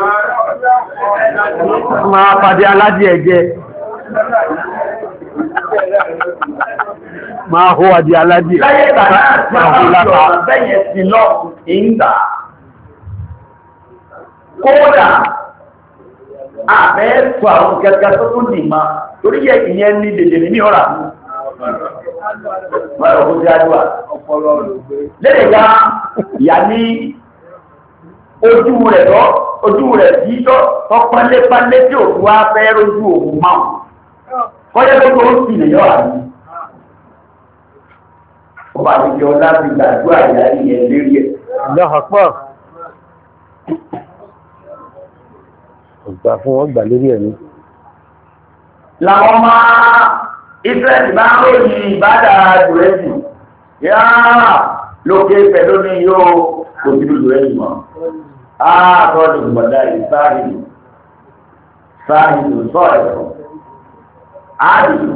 máa pàdé aládìí ẹ̀jẹ̀ máa hó àdí aládìí láyé ìtàná àti àwọn ọ̀rọ̀ bẹ́yẹn sí lọ ìgbà kódà àmẹ́ẹ̀tọ́ àwọn kẹta tó tún dì máa torí yẹ ìyẹn ní dèdè ní ọ̀rà mú wọ́n ọ̀pọ̀ sí àdúwà lẹ́yìnká ìyà ní ojú rẹ̀ lọ ojú rẹ̀ tí tọ́ pánlépánlé tí òkú wá fẹ́ rójú òun máa kọ́jẹ́ tó tó sì lè yọ́ àmì ọba àtijọ́ láti gbàdúrà ìyá ìyẹn lérí ẹ̀ lọ́hàpọ̀ ọgbà fún wọn gbà lórí ẹ̀mí làwọn máa Israẹli bá ń ròyìn ìbádà jùrẹ́jù yáà lókè pẹ̀lú ní yóò kò sí jùrẹ́jù mọ́ ààtọ́lù gbọ̀dá ìsáàrìlù sáàrìlù sọ́ọ̀rẹ̀ ààrìlù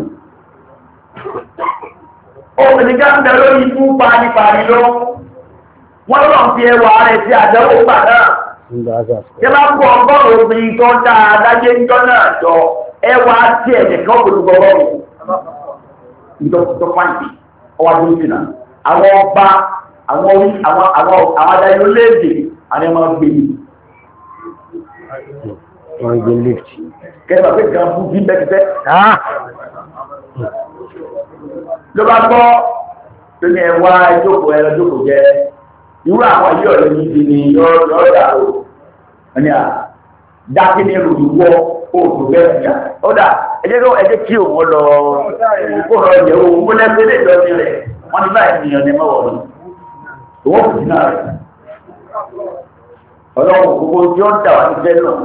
obìnrin gáńdà lórí fún paríparí ló wọ́n lọ́n fi ẹwà rẹ̀ sí àjẹ́wò pàdá tí bá kú ọgọ́rùn obìnrin tó dáa dájé ń jọ náà jọ ẹwà tí ẹ̀jẹ̀ kan gbogbogbò ìtọ́kùtọ́ fáìtì ọwà tó ń jìnà àwọn ọba àwọn orí àwọn adáyé oléèdè àwọn ẹmọ gbé wọ́n gbé lift kẹfà pé gan fún bí bẹ́ẹ̀ ló bá gbọ́ tó ní ẹwà ìjókòó ẹ̀rọ jókòó jẹ́ irú àwọn ilé ọ̀rẹ́ ní ti ní yọ́ọ̀dà ó ẹni à dákí ní èrò ìwọ́ òòtò bẹ́ẹ̀ ní à ọ́dà ẹjẹ́ tó ẹjẹ́ kí òun lọ kó lọ yẹ̀ owó mú lẹ́gbẹ́ lè lọ sí rẹ̀ wọ́n ní báyìí nìyàn ní mọ́wọ́ rẹ̀ owó kò sí náà rẹ̀ ọlọ́run gbogbo tí ó ń dà wá ní fẹ́ náà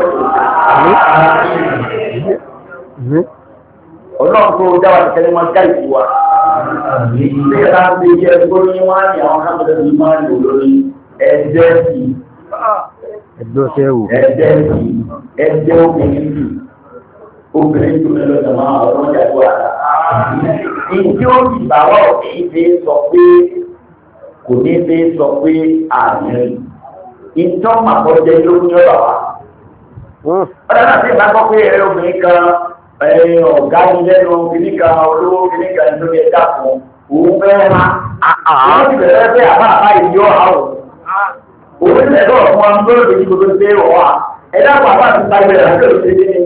ọlọ́run tó dá wá ní fẹ́ máa ká ìfú wa ilé ìlànà tó yẹ kó ní wọ́n á ní àwọn kápẹ́tẹ́ tó máa ń lò lórí ẹ̀jẹ̀ sí ẹ̀dọ́ sẹ́wò ẹ̀jẹ̀ sí ẹ̀jẹ̀ obìnrin sí obìnrin tó lọ sọ máa ọ̀rọ̀ ìyàwó àdá. Ìdí ó ti bàwọ̀ òfin ṣe sọ pé kò ní ṣe sọ pé àmì ìtọ́ màkọ́jẹ́ ló ní ọ̀rọ̀ wa. Ọ̀dọ́ náà sì bá gbọ́ pé ẹ̀rọ obìnrin kan ọ̀gá mi lẹ́nu kìnnìkan olówó kìnnìkan lórí ẹ̀dá fún òun fẹ́ ha. Wọ́n ti bẹ̀rẹ̀ pé àbá àbá ìdí ọ̀há o. Òun ti bẹ̀rẹ̀ fún wọn lórí ìdí gbogbo ṣe é wọ̀ wá. Ẹ̀dá fún àbá àti ìtajà rẹ̀ àti òṣèlú ní.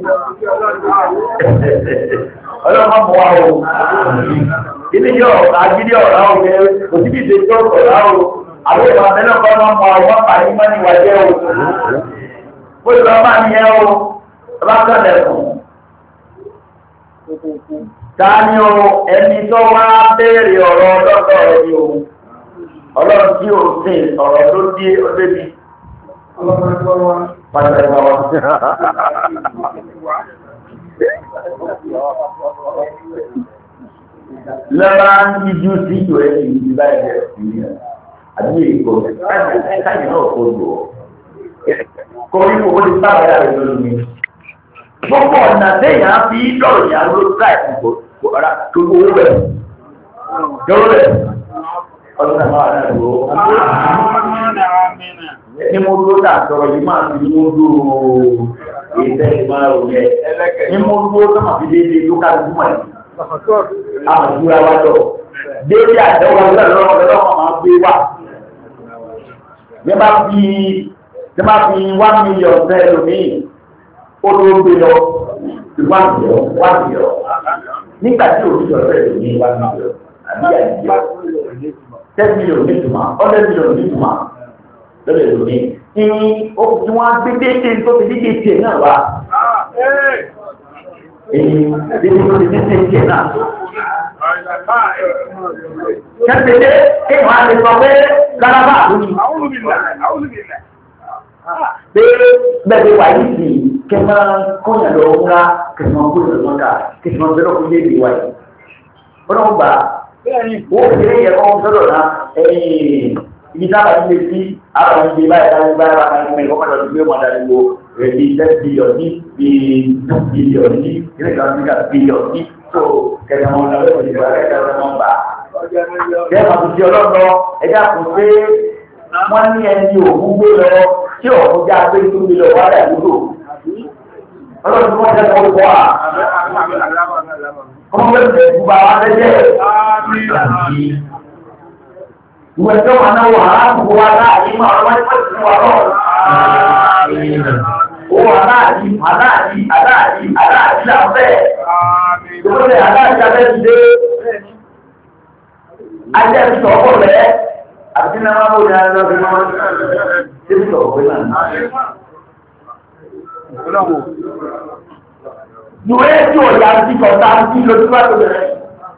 Ọlọ́mọ mọ̀ wá o. Ilé yọ agídí ọ̀rá o pé kò sí ìdè tó ọ̀rá o. Àwọn ìwà mẹ́lẹ̀ kọ́ máa mọ àwọn àpàrí mọ́ ní ìwàjẹ́ o. Ó lọ máa ní ẹ o. Ọba kọ́lẹ̀ fún. Ta ni o ẹni tó wá béèrè ọ̀rọ̀ ọlọ́dọ̀ rẹ̀ ni o. Ọlọ́run tí o sìn ọ̀rọ̀ ló dé ọdẹ́bí. Pàtàkì wa. Lọ́la ń yíjú sí ìjọ ẹni ìdí báyìí rẹ̀ sí ní àbí èkó káyìn náà kó lò ó. Kò ní kò ní sábà yà rẹ̀ lórí mi. Gbogbo ọ̀nà téèyàn á fi lọ́rọ̀ yà ló tíráì kò kò rárá tó owó rẹ̀. Yọ̀rọ̀ rẹ̀ ọdún náà wà náà lò ó. Ní mo dúró dà sọ̀rọ̀ yìí máa fi mú dúró ìtẹ́ ìmọ̀ òye. Ní mo dúró tó máa fi déédéé ló ká lójú mọ̀ ẹ̀. Àwọn ìdúrà wa lọ. Déédéé àtẹ́wọ́ lọ́wọ́ lọ́wọ́ máa gbé wà. Bí wọ́n bá fi bí wọ́n bá fi one million fẹ́ lómii, ó ló gbé lọ one million one million. Nígbà tí òṣìṣẹ́ ọ̀rẹ́ rẹ̀ ní one million àbí àdìyẹ ten million ní ìtumọ̀ hundred million ní ìtumọ̀ lọ́dọ̀ èlò ní tí ó fi wọ́n gbé déédéé tó fi dídé tiẹ̀ náà wá. èyí tí ó ti tẹ́tẹ́ ìjẹ náà. Kẹ́tẹ́lé kéèyàn á lè sọ pé lárábà lónìí. Pé bẹ́ẹ̀ wà yìí sí kẹ́ máa kóyàn lọ ńlá kẹ́ máa kóyàn lọ ńlá kẹ́ máa bẹ́rẹ̀ fún léèdè wa yìí. Wọ́n náà gbà ó kéré yẹ kọ́ sọ́dọ̀ náà ibi tábà ti lè sí àwọn ìdè báyìí báyìí báyìí báyìí báyìí wọ́n kọ́dọ̀ gbé wọn dàbí wo ẹ̀bí ten billion ní bíi two billion ní ilé ìgbàlódé billion ní tó kẹ̀kẹ́ wọn lọ lọ́wọ́ ìgbà kẹ̀kẹ́ wọn gbà. Bẹ́ẹ̀ máa fi di ọlọ́dọ̀ ẹja kò pé wọ́n ní ẹni òkú gbé lọ tí òkú já gbé tó gbé lọ wáyà lúdò. Ọlọ́run tí wọ́n jẹ́ kọ́ wọ́ à. Ọmọ bẹ́ẹ̀ bẹ̀rẹ̀ fún bàbá lẹ́jẹ̀. Ìwé tó wà náà wà á kó wa láàyè máa wọ́n wáyé pẹ̀lú fún wa lọ́wọ́. Ó wà láàyè, àláàyè, àláàyè, àláàyè láfẹ́. Ìwé àláàyè abẹ́ ti dé. Ajẹ́ ti sọ ọkọ̀ rẹ̀. Àti náà máa ń bọ̀ ní ara lọ́dún máa ń ṣe ti sọ ọkọ̀ náà. Ìwé tí ò yá sí kọ̀ọ̀tà sí lójú bá tó bẹ̀rẹ̀.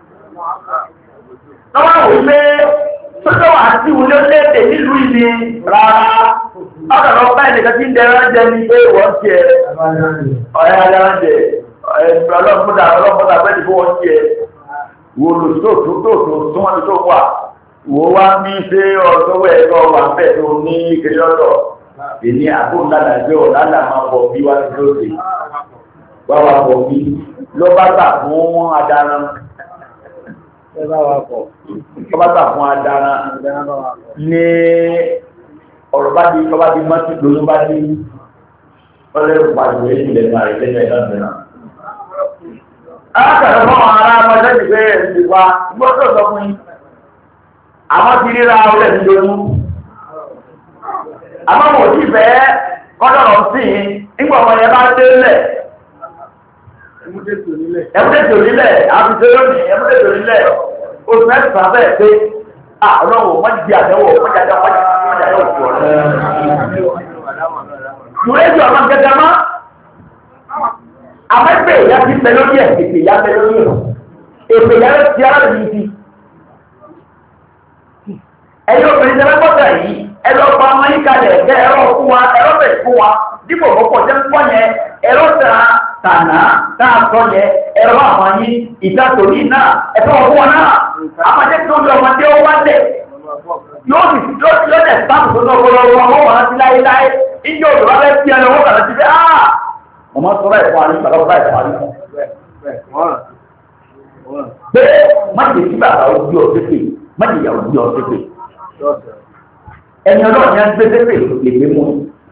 Lọ́wọ́ àwọn ìwé sọ́jọ́ wà sí ilé léde nílùú ìní rárá. Ọ̀dọ̀ lọ bá ẹnìkan tí ń dẹrẹ́ jẹ ní pé wọ́n ti ẹ̀. Ọ̀rẹ́ adára jẹ ọlọ́pọ̀dà ọlọ́pọ̀dà bẹ́ẹ̀ ni wọ́n ti ẹ̀. Wo lò tó tó tó tó tó wọ́n ti tó wà. Wo wá ní ṣé ọ̀dọ́wọ́ ẹ̀kọ́ wà bẹ́ẹ̀ tó ní kéde ọ̀dọ̀. Èmi àbò ńláńlá gbé ọ̀làlà máa bọ̀ bí wá sí lóde. Wá wá bọ̀ bí ló bá gbà fún adaran. Ọba gbà fún adaran ní ọ̀rọ̀ bá di ọba di mọ́tì lóyún bá di ọlẹ́rù pàdé èyí lẹ́nu àrẹ lẹ́nu ẹ̀dá mìíràn. Alákàtà fún àwọn ará ọmọdé ti bẹ̀rẹ̀ sí wa gbọ́dọ̀ sọ fún yín. Àwọn ti ríra ọlẹ́ ní lóyún. Àmọ́ mo ti fẹ́ kọ́dọ̀rọ̀ sí i nígbà ọmọ yẹn bá dé lẹ̀. Ẹ̀múdé tòlílẹ̀ àbíṣe lónìí ẹ̀múdé tòlílẹ̀ oṣù mẹ́sàn-án bẹ́ẹ̀ pé ọlọ́wọ́ wọ́n di àdẹ́wò wọ́n di àdẹ́wò wọ́n di àdẹ́wò tó ọ̀rẹ́. Ìwé ìjọ ọmọ gẹ́gẹ́ mọ́. Àmẹ́gbẹ́ ìyá ti pẹ lórí ẹ̀, èpè ìyá pẹ lórí ẹ̀. Èpè ìyá ló ti ara lè ti. Ẹ̀yin obìnrin tẹ́lẹ̀ gbọ́dọ̀ yìí, ẹ lọ pa ọmọ yín kalẹ̀ ẹ̀kẹ́ ẹ̀rọ fún wa, ẹ̀rọ bẹ̀ fún wa. Dípò kọ́kọ́ jẹ́ ń pọ̀ yẹn, ẹ̀rọ tẹ̀ra tànà táàtọ́ yẹ ẹ̀rọ àwọn yìí ìtàtòrí náà ẹ̀fọ́ ọ̀pọ̀ náà àpàdé tó lọ ọmọdé ó wá lẹ̀ yóò sì lọ́dẹ̀ sáàpù tó lọ́gbọ́lọ́wọ́ wọ́n wọ́n ti láéláé ìjọ òdòdó rẹ̀ fi ẹnu owó kàrà sí pé áà ọmọ sọ báyìí fún àríkà lọ́wọ́ báyìí fún àríkà pé májè sí bàbá ojú ọ̀sẹ̀pẹ̀ májè ìyàwó ojú ọ̀sẹ̀pẹ̀ ẹni ọlọ́run yẹn gbé sẹ́pẹ̀ lè gbé mú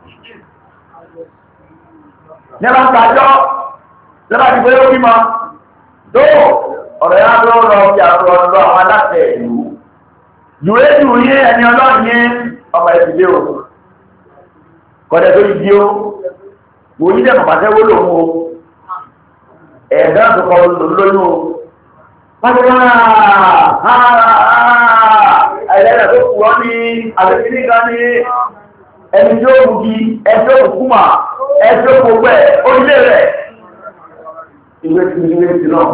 nígbà kájọ́ lọ́ba ti gbé bímọ tó ọ̀rọ̀ yá tó lọ sí àwọn ọ̀dọ́ àwọn aláṣẹ ìlú jùwé jù yé ẹni ọlọ́run yé ọmọ ìdílé o kọ́dẹ̀ tó yí o wò yí dẹ̀mọ̀ pàṣẹ wó lòun o ẹ̀ẹ́dá tó kọ́ lóyún o pàṣẹ náà ẹ̀ẹ́dá tó kù ọ́ ní àbẹ̀kíní kan ní ẹni tó kù kí ẹni tó kù kúmà ẹjọ́ gbogbo ẹ̀ orílẹ̀ rẹ̀ ìwé tí ìwé tí náà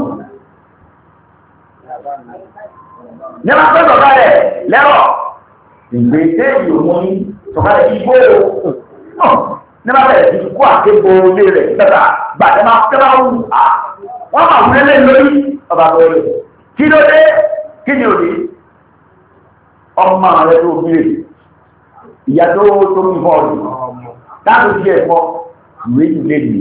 nígbà tó sọ̀rọ̀ rẹ̀ lẹ́rọ̀ ìgbé tí yóò mú ní sọ̀rọ̀ rẹ̀ igbó nígbà bẹ̀rẹ̀ sí kó àkébo ilé rẹ̀ tẹ́ta gbàdẹ́ máa tẹ́ máa wù á wọ́n máa wúlé lé lórí ọba tó rẹ̀ kí ló dé kí ni òde ọmọ rẹ̀ tó bí rẹ̀ ìyá tó tó bí bọ́ọ̀lù dáàbò sí ẹ̀kọ́ ìwé ìdílé mi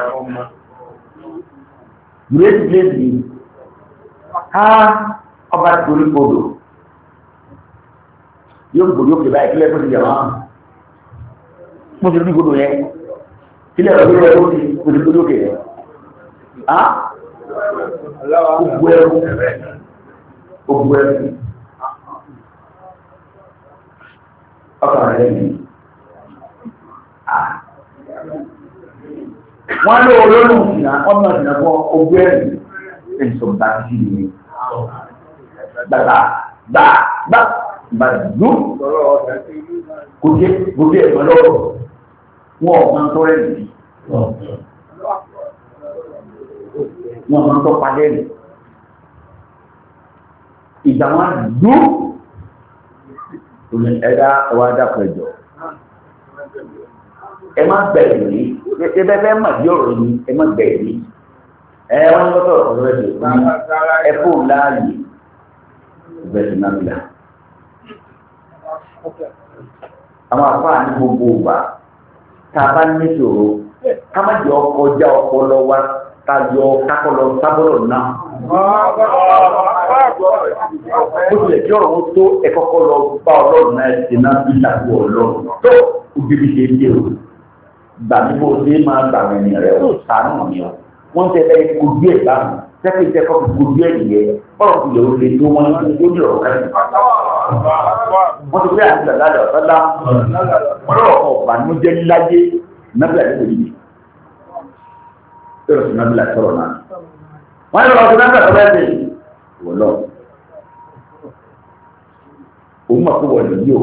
ìwé ìdílé mi ká ọba torí kodò yóò gbòdò òkè báyìí kílẹ̀ fún ìjọba mo ti rí kodò yẹn kílẹ̀ fún ìjọba ó ti gbòdò kodò òkè yẹn á gbogbo ẹrú gbogbo ẹrú ọkàn rẹ̀ yìí wọ́n lé olóòrùn ìsìnà ọmọ ìsìnà fún ogún ẹ̀rì ẹ̀sùn bá ti sí ní gbàgbà gbà gbà gbàdú kò jẹ́ kò jẹ́ ẹ̀gbọ́n lọ́rọ̀ wọ́n ọ̀gbọ́n tó rẹ̀ nìyí wọn máa ń tọ́ padẹ́ rẹ̀ ìgbà wọn dùn òní ẹ̀dá ẹwà dàpọ̀ ẹ̀jọ̀ ẹ má bẹ̀rẹ̀ ní ẹ bẹ́ẹ̀ fẹ́ mà bí ọ̀rọ̀ ni ẹ má bẹ̀rẹ̀ ní ẹ wọ́n ń lọ́tọ̀ ọ̀rọ̀ rẹ̀ ní ẹ fò láàyè bẹ̀rẹ̀ náà bìlà. àwọn àfáà ní gbogbo ògbà tá a bá ní ìṣòro ká má jẹ́ ọkọjá ọpọlọ wa ká yọ kákọlọ sábọ̀lọ̀ náà. Bó tilẹ̀ kí ọ̀rọ̀ wọn tó ẹ̀kọ́kọ́ lọ bá ọlọ́run náà ti náà bí ìṣàkóso ọlọ́run tó òbí ṣe dé o. Gbà mí bó ṣe máa gbà mí ní rẹ̀ ó sànù mi o. Wọ́n ń tẹ́lẹ̀ kojú ẹ̀ bá mi. Sẹ́kì ń tẹ́kọ̀ kojú ẹ̀ nìyẹn. Bọ́lá ti lè olè tó wọn ní ojú ọ̀rọ̀ kan. Wọ́n ti fẹ́ àti ìgbàlódé ọ̀sán lá. Wọ́n lọ́wọ́ ọ̀bànújẹ́ láyé nábìlà ní òyìnbí. Yóò sì nábìlà sọ̀rọ̀ náà. Wọ́n yóò lọ sí nábìlà sọ̀rọ̀ ẹ̀sìn. Wọ́n lọ. Òun mọ̀ pé wọ́n lè yí o.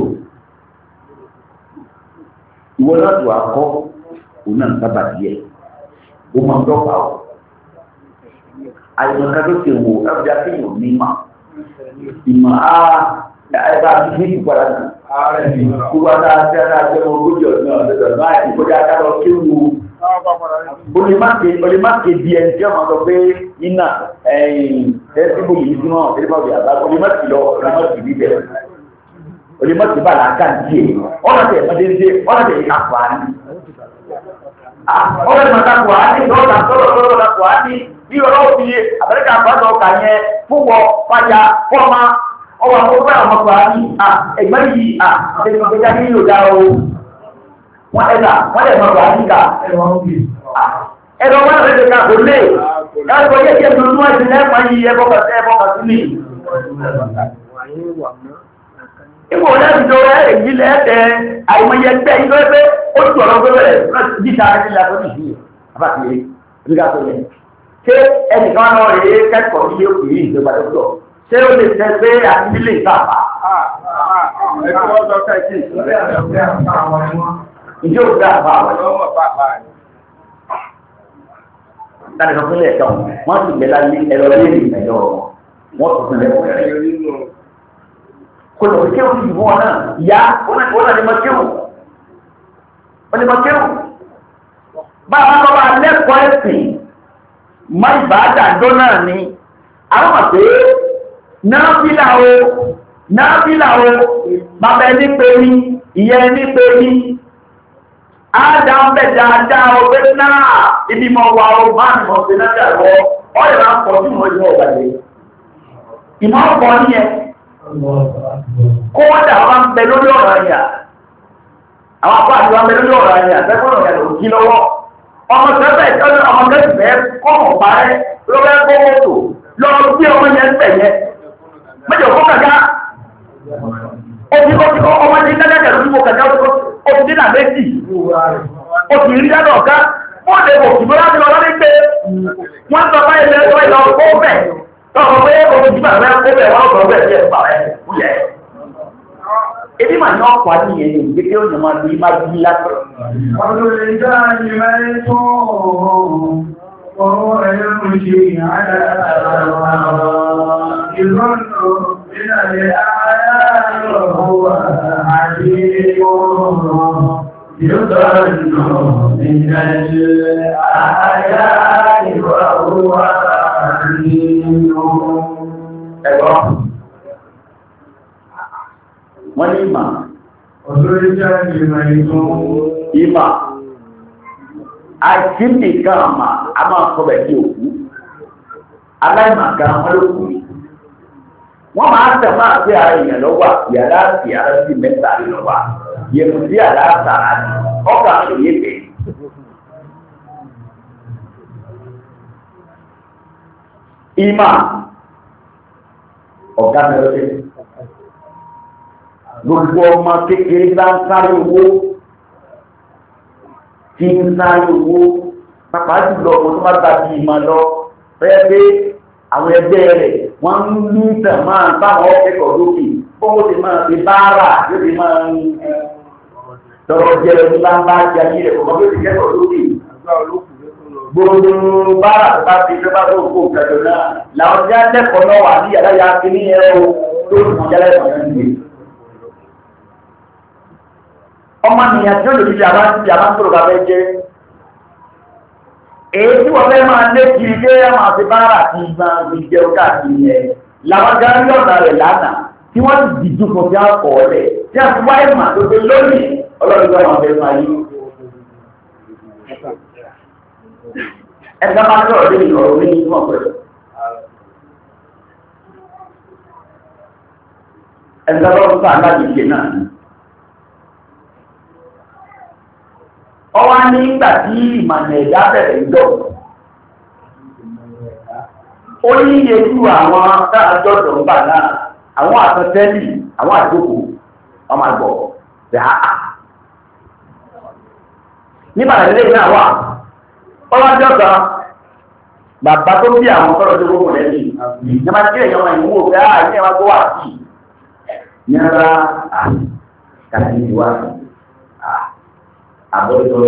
Ìwọ náà tó akọ́, òun náà ń sábà díẹ̀. Ó máa ń dọ́gba o. Àyẹ̀wò kan tó ṣe wò ẹ̀fọ́ akéwòn ní ìmọ̀. Ìmọ̀ á ẹ̀ka ní ìpadà náà. Gbogbo àti àti àti àti ọmọ ogójì ọ̀dún ọ̀dún náà àti ìkọjá akálọ̀ kéwù. Olèmáke di ẹni tí ọmọ sọ pé iná ẹ̀yìn tẹ́síbò yìí tí wọ́n tẹ́lẹ̀ bá wí àbá olèmáke lọ olèmáke bí bẹ̀rẹ̀. Olèmáke bá làákà díẹ̀ ọ̀nà tẹ̀ ẹ̀mọ́dé ọ̀nà tẹ̀ ìkàkọ̀ àní. Ọ̀nà tẹ̀ ìkàkọ̀ àní lọ́ọ̀dà sọ̀rọ̀ lọ́ọ̀dà kọ̀ àní bí ọlọ́wọ́ fi àbẹ̀rẹ̀kà àpáṣọ ọkà yẹn fún wọ fàyà fọ́ọ̀mà ọwọ́ àwọn ọgbẹ́ àwọn ọkọ̀ àní ẹ̀gbẹ́ yìí àtẹnumọ̀gbẹ́já ní yóò dá o. Wọ́n ẹ̀dà wọ́n lè mọ̀ wá níkà ẹ̀rọ wọn rẹ̀ lè ká kò lè káàkiri yẹ́ kí ẹ̀dùn ní wọ́n ti lẹ́pàá yìí ẹbọ́ kàtí ẹbọ́ kàtí ní ipò lẹ́bìdó rẹ̀ èyí lẹ́ẹ̀ẹ́ àìmọye ẹgbẹ́ ìjọ ẹgbẹ́ ó tù ọ̀rọ̀ gbẹ́rẹ̀ jíta ẹ̀kílẹ̀ àtọ́jú ìṣúyẹ àbáṣe rígá tó yẹ ṣé ẹnìkan náà rèé kẹ́kọ̀ọ́ ní òkè yìí ìjọba tó ṣé ó lè tẹ́ pé àti nílé ìtàpá ìjọ òdá àpá àwọn láti sọ fún ilé ẹ̀ka wọn sì gbẹ láyé ẹ̀rọ ilé ìgbẹ̀yọ wọn tó fún ẹ̀kọ́ rẹ̀. kò lọ sí kéwù ní ìbú wọn náà ìyá wọn náà ní ma kéwù wọn ní ma kéwù. bá a bá bá lẹ́kọ̀ọ́ ẹ̀sìn má ìbáàdà dó náà ni àwọn mọ̀ pé náà fílà o náà fílà o bàbá ẹni pé ní ìyá ẹni pé ní. Adam bẹ dáadáa ọgbẹ́ náà ibi mọ̀ wà ó máa ní mọ̀ sí náà dàgbọ́ ọ̀rẹ́ máa ń pọ̀ sí mọ̀ ìwọ̀n ọ̀gbàdé. Ìmọ̀ ọ̀pọ̀ ní ẹ. Kó wọ́n dà wọ́n bẹ lórí ọ̀rọ̀ àyà. Àwọn àpá àti wọn bẹ lórí ọ̀rọ̀ àyà tẹ́kọ̀ọ́ ọ̀rọ̀ àyà ló jí lọ́wọ́. Ọmọ sẹ́fẹ̀ tọ́jú ọmọ kẹ́sìfẹ́ kọ́mọ̀ parẹ́ ló fẹ́ kó mọ́tò lọ bí ọmọ yẹn tẹ̀ yẹ. Mẹ́jọ kó kàkà. Òbí ọmọ ní kẹ́kẹ́ lórí mo kàkà ó ti dínà méjì. Ó ti rí dáná ọ̀gá. Wọ́n lè wò kìbọ́ láti lọ lọ́dún pé wọ́n sọ bá ilẹ̀ ẹ̀kọ́ ìlọ kó bẹ̀. Tọ́kọ̀ pé omi jí bàbá kó bẹ̀ wọ́n sọ bẹ̀ sí ẹ̀fà rẹ̀ kúyẹ̀. Ebi màá ní ọ̀pọ̀ àti ìyẹn ní ìgbé kí ó yàn máa lu imá yí lásán. Ọdún ìjọ ìmọ̀ ètò ọ̀rọ̀ ẹ̀yọ́ ṣe àdára ìrọ́nà ìlàlẹ̀ àyàrọ̀ àdíwọ̀ يضل من الآيات وهو عليم. wọ́n ní ìmà ọ̀sọ́rí jẹ́ ìmọ̀ ìtún ìmà àìsíndì kan àmà a máa kọ́bẹ̀ sí òkú aláìmàkà wọn ló kú wọ́n máa tẹ̀ máa sí ara èèyàn lọ́wọ́ yàrá sí ara sí mẹ́ta lọ́wọ́ yẹ̀mù sí àlàáfà àti ọkà àṣòyé bẹ̀. Ìmà ọ̀gá mẹ́rọ́dé. Gbogbo ọmọ kékeré bá ń sáré owó tí ń sáré owó pàpà jùlọ ọmọ tó bá gba bí ìmọ̀ lọ fẹ́ pé àwọn ẹgbẹ́ rẹ̀ wọ́n ń ní ìtàn máa báwọn akẹ́kọ̀ọ́ lókè bọ́wọ́ ti máa fi báárà yóò fi máa ń tọrọ jẹ ẹni bá ń bá jẹ ayé rẹ̀ kọ̀ọ̀kan yóò fi kẹ́kọ̀ọ́ lókè gbogbo bára tó bá fi tó bá tó kó kẹjọ náà làwọn tí a lẹ́kọ̀ọ́ náà wà ní yàrá ya kí ní ẹ̀rọ tó kù jẹ́lẹ̀ ìgbàlódé. ọmọ nìyàn tí ó lè fi àbá ti àbá tó lọ́ka fẹ́ jẹ́ èyí tí wọ́n fẹ́ máa lé kiri dé máa fi bára àti ìgbà ìjẹun káàkiri yẹn làwọn gárí ọ̀nà rẹ̀ lánàá tí wọ́n ti dìjú fún ti àkọ́ ọ̀lẹ̀ tí a fi wáyé mà tó fi lónìí ọlọ́run tó máa fẹ́ máa yí. ẹ̀ka máa ń lọ́rọ̀ lé ìrọ̀rùn ní ìmọ̀ pẹ̀lú. ẹ̀ka lọ́rùn tó àgbàjì náà ni. ọwá ní ìgbà tí ìmọ̀nà ẹ̀dá bẹ̀rẹ̀ ìjọ ó ní iye tí àwọn táàjọ́dọ̀ ń bà náà àwọn àtọ́tẹ́lì àwọn àjókò ọmọ àgbọ̀ rẹ̀ àá nígbàtà ilé náà wà ọlọ́jọ́ kan bàbá tó bí àwọn tọ́rọ̀ tó gbogbo lẹ́yìn ìjọba tí èèyàn wọn ìwò pé àà ní ẹwà tó wà sí yára àkàtì ìwádìí àbọ̀jọ́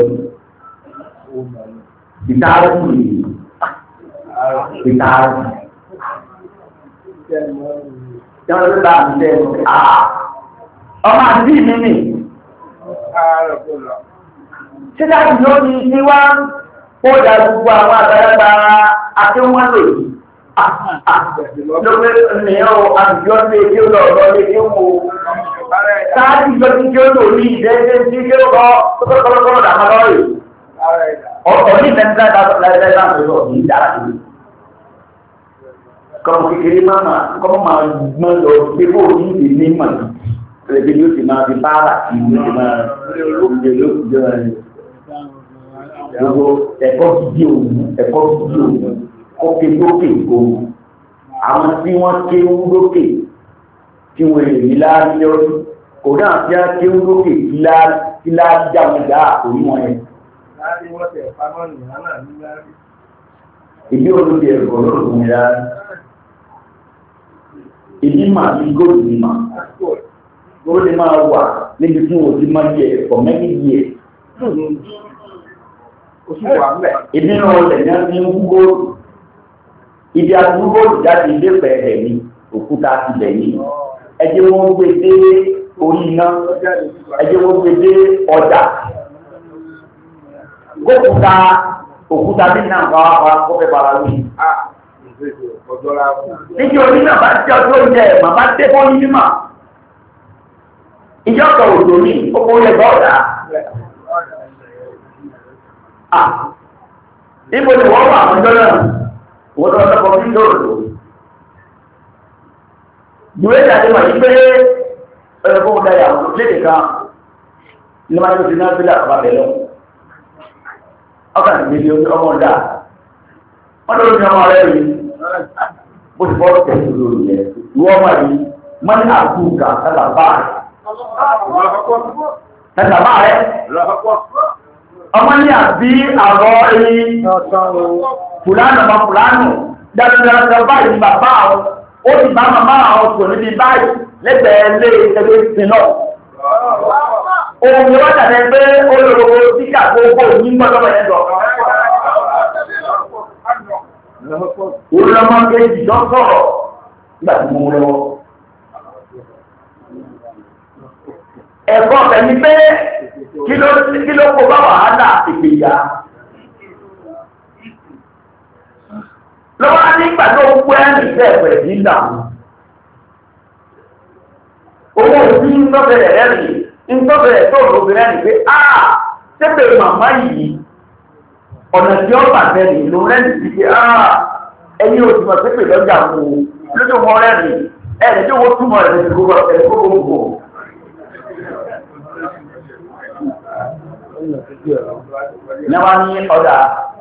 ìtaàrù yìí ìtaàrù yọ́n tó bá ń tẹ́ ọmọ àti ìmí nì ṣé láti ló ní ní wá ó dá gbogbo àwọn àgbàlagbà akéwọ́n lò yìí lópe nìyẹn o àtijọ́ lé kí ó lọ lọ lé kí ó mú sáájú ìjọ tí kí ó lò ní ìdẹ́gbẹ́ tí kí ó lọ kọ́kọ́kọ́kọ́ dàmà lọ́rẹ̀ ọ̀pọ̀ ní ìfẹ́ntà láìláì láti lọ ní ìdára sí kọmọ kékeré máa kọmọ máa gbọ́n lọ pé bó ní ìdí ní mọ̀ ẹgbẹ́ yóò ti máa fi bára sí yóò ti máa lóògbé lóògbé rẹ̀ gbogbo ẹ̀kọ́ gidi òun ẹ̀kọ́ gidi òun kókè lókè òun àwọn tí wọ́n kéwú lókè tí wọ́n lè rí láàrín lọ́dún kò náà tí a kéwú lókè tí láàrín já orí wọn yẹn. ìdí olóde ẹ̀kọ́ lọ́dún ya ìdí màá ní góòlù ní mà góòlù ní máa wà níbi tí wọ́n ti máa yẹ ẹ̀kọ́ mẹ́rin yẹ ìdí náà lẹ̀ ní a ti ń góòlù ibi àdúgbò jáde ilé pẹ̀lẹ̀ ní òkúta ilẹ̀ yìí ẹjẹ́ wọ́n gbé dé orí iná ẹjẹ́ wọ́n gbé dé ọjà gókúta òkúta bí náà bá wà kọ́fẹ́ bára wí. níbi orí náà bá jẹ́ ọjọ́ ìjẹ́ màmá dé bọ́ ní mímọ̀ ìjọba òjò ní oko ilẹ̀ bọ́ọ̀dà. níbo ni wọ́n wà àwọn ìjọ náà wọ́n tó ọ̀sọ́kọ̀ bí lóòrò ìwé ìdájọ́ wà ní pé ẹ̀rọ̀kọ́ ọ̀dá ìyàwó lédè kan ní máa tó ti náà sílẹ̀ àkọ́bà bẹ̀lọ́ ọkà níbi ọmọ ọ̀dá wọ́n tó ní ọmọ rẹ̀ rí bó ti bọ́ tẹ̀sí lórí rẹ̀ ìwọ́n wà ní mọ́ní àbúkà tàbà rẹ̀ ọmọ ní àbí àrọ̀ ẹni fùlánù ọmọ fùlánù dáadáa báyìí ní bàbá àwọn ó ti bá màmá àwọn kò níbi báyìí lẹ́gbẹ̀ẹ́ lé ẹgbẹ́ ìsìn náà. ohun ni wọ́n tàbí pé olóró síkà gbogbo ní gbọ́dọ̀ ẹ̀ lọ. olùlọ́mọ kejì lọ sọ̀rọ̀ nígbà tí mo lọ́wọ́. ẹ̀kọ́ ọ̀fẹ́ ni pé kí ló kó bá wàhálà ìgbéyà. lọ́wọ́ nígbà tó ń pẹ́ nìkẹ́ ní ìdàmú. owó tí ń tọ́bẹ̀rẹ̀ rẹ̀rìn ń tọ́bẹ̀rẹ̀ tó lóbìnrin rẹ̀ pé áà tẹ́bẹ̀ màmá yìí ọ̀nà tí ó bàtẹ́ ní ló rẹ̀rìn sí pé áà ẹni ò túnmọ̀ tẹ́bẹ̀ lọ́jà mú lójú mọ́ rẹ̀rìn ẹ̀rẹ̀ tí ó túnmọ̀ rẹ̀ sí gbogbo. Nyama ní ọ̀dà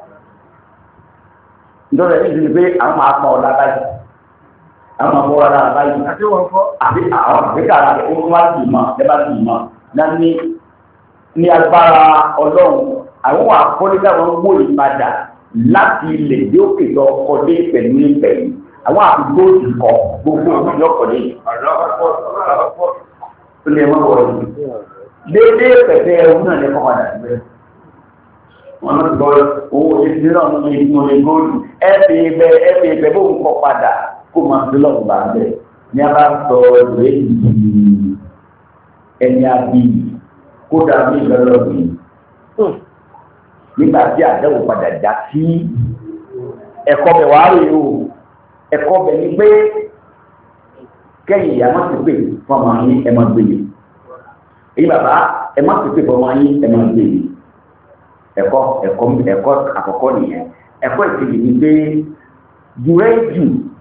ìjọba yìí ti di pé àwọn máa pọ̀ ọ̀dà báyìí àwọn máa pọ̀ ọ̀dà báyìí àti àwọn àgbékà rẹ̀ ó wá sí ìmọ̀ ẹ bá sí ìmọ̀ náà ní ní agbára ọlọ́run àwọn àkọ́lẹ́dá wọn wó ìpadà láti ilẹ̀ yóò kéde ọkọ̀dé pẹ̀lú ìpẹ̀ yìí àwọn àdúgbò ti kọ gbogbo òun yọkọ̀dé ó lè mọ́ wọ̀ yìí déédéé pẹ̀lú ẹ̀rù náà lè kọ́ padà síbẹ̀ wọ́n lọ gbọ́ owó ìdí náà ní ìmọ̀ lè góòlù ẹ̀fì ibẹ̀ ẹ̀fì ibẹ̀ bó ń kọ́ padà kó máa fi lọ́ọ̀ bá bẹ̀ ní a bá sọ ìwé ìdí ẹni àbí kódà mí lọ́lọ́ mi nígbà tí àdéhùn padà já sí ẹ̀kọ́ bẹ̀ wá rèé o ẹ̀kọ́ bẹ̀ ni pé kẹ́yìn ìyá má ti pè fún ọmọ yín ẹ má gbé yìí èyí bàbá ẹ má ti pè fún ọmọ yín ẹ má gbé yìí ẹ̀kọ́ ẹ̀kọ́ ẹ̀kọ́ àkọ́kọ́ nìyẹn ẹ̀kọ́ ìkejì ni pé jùrẹ́jù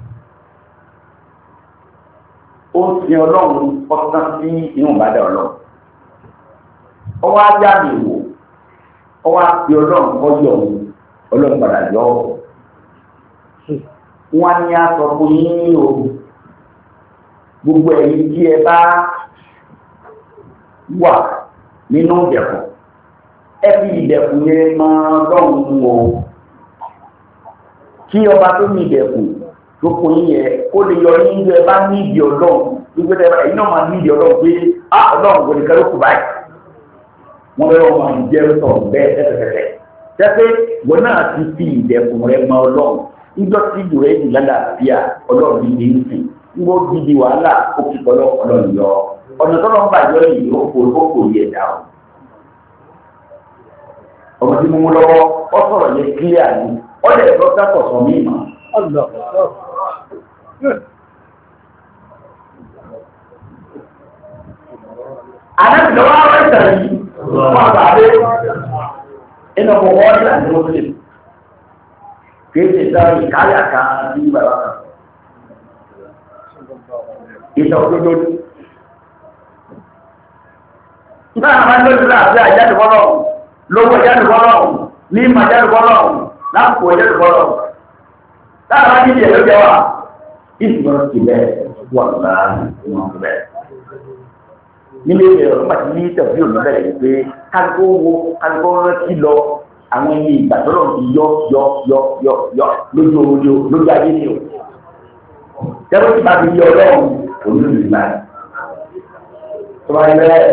ó ti ọlọ́run ọ̀sán sí inú ìbàdàn ọlọ́run ọwọ́ ajá mi wò ọwọ́ àti ọlọ́run kọ́ yọ ọlọ́run padà yọ ọ́ wọ́n ní aṣọ fún yín o gbogbo ẹ̀yin tí ẹ bá wà nínú ìdẹ̀kùn ẹ fi ìdẹ̀kùn yẹn máa lọ́hùn o kí ọba tó ní ìdẹ̀kùn tó kún yín yẹ kó lè yọ yín bí ẹ bá ní ìdí ọlọ́run gbogbo ẹ bá ẹ̀yin náà máa ní ìdí ọlọ́run pé á ọlọ́run kò ní kẹ́rù kù báyìí wọ́n lọ́wọ́ máa ń jẹ́ sọ bẹ́ẹ̀ tẹ́tẹ́tẹ́tẹ́ tẹ́tẹ́ wọn náà ti fi ìdẹ̀kùn rẹ máa ọlọ́run níjọ́ tí ìdùrẹ́ ìdù lálàáfíà ọlọ́run ní ní ìsìn nígbà ó di di wàhálà ó fi kọ́ ọlọ́run yọ ọ̀nà tó lọ́n bàjọ́ yìí ó kò ó kò yẹ dá o. ọmọ tí mo mú lọ́wọ́ ọ sọ̀rọ̀ yẹn kílíà ni ọ lè lọ sákọ̀ sọ mí mọ́. àdájọ́ lọ́wọ́ àwọn ìtàn yìí wọ́n àgbàdo inú ọkọ̀ wọ́n ní àti mọ́tò kéèké sáré ìkáyà kan ní bàbá kan ìtàn òdodo ní. nígbà àwọn máa ń lóṣù láàbí àjáde bọ́lọ̀ lówó ìjáde bọ́lọ̀ ní ìmọ̀ ìjáde bọ́lọ̀ láàpò ìjáde bọ́lọ̀ láàrín wájú ìdí ẹ̀lọ́ jẹ́ wà ìsìnkú ti bẹ́ẹ̀ wà láàrín wọn ti bẹ́ẹ̀. nílé ìrọ̀ nígbà tí ní tẹ̀sí òní bẹ̀rẹ̀ pé kálukó wo kálukó rántí lọ àwọn ẹni ìgbà tó lọ́n ti yọ yọ yọ yọ yọ lójú ojú lójú ayé ni o. tẹ́lẹ̀ tí bá ti yọ ọlọ́run olóòlù ìgbà tó bá yẹ bẹ́ẹ̀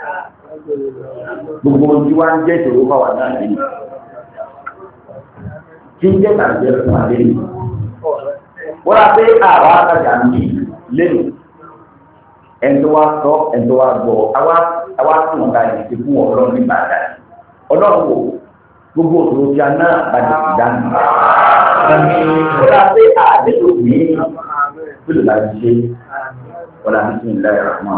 gbogbo ojú wa ń jẹ́ ìṣòro bá wà náà lẹ́yìn tí ń jẹ́ tàbí fún àlẹ́ yìí wọ́n á pé àwa àtàjà ń bì lẹ́nu ẹ̀ńtọ́ wa sọ ẹ̀ńtọ́ wa gbọ́ àwa àwa tún ọ̀gá yìí ti fún ọlọ́run ní bàtà ọlọ́run wò gbogbo òṣòro tí a náà bàjẹ́ ti dánù wọ́n á pé àdéhùn yìí bílò láti ṣe wọ́n á bí ilẹ̀ ìrọ̀mọ́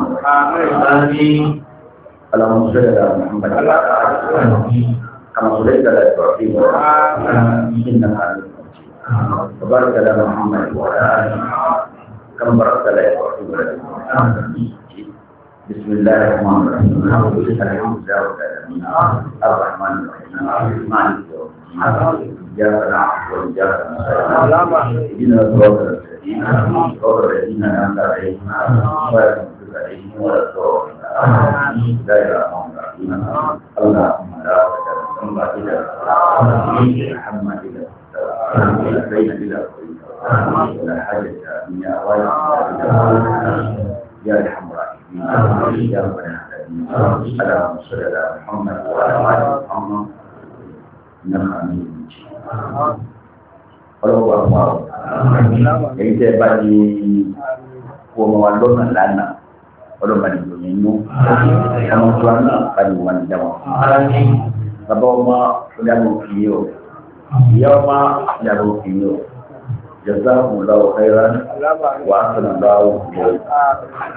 اللهم صل على محمد كما صليت على ابراهيم انك حميد مجيد وبارك على محمد وعلى اله كما باركت على ابراهيم وعلى ال بسم الله الرحمن الرحيم الحمد لله رب العالمين الرحمن الرحيم مالك يوم الدين اياك نعبد واياك نستعين اهدنا الصراط المستقيم صراط الذين انعمت عليهم غير المغضوب عليهم ولا الضالين لا إله إلا الله اللهم لا تكلم إلى محمد إلى بين إلى ولا حاجة من أوائل يا أرحم الراحمين يا رب العالمين اللهم صل على محمد وعلى آل محمد إنك حميد مجيد ọlọ́wọ́ àwọn èyí tẹ́ bá di ọmọ wa lọ́nà lánàá ọlọ́ba ní ìròyìn inú ọmọ tó wà náà bá ní wọn dáwọn. bàbá ọmọ ìyàwó kìí o ìyá ọmọ ìyàwó kìí o jazakumullahu khairan wa ahsanallahu ilaykum.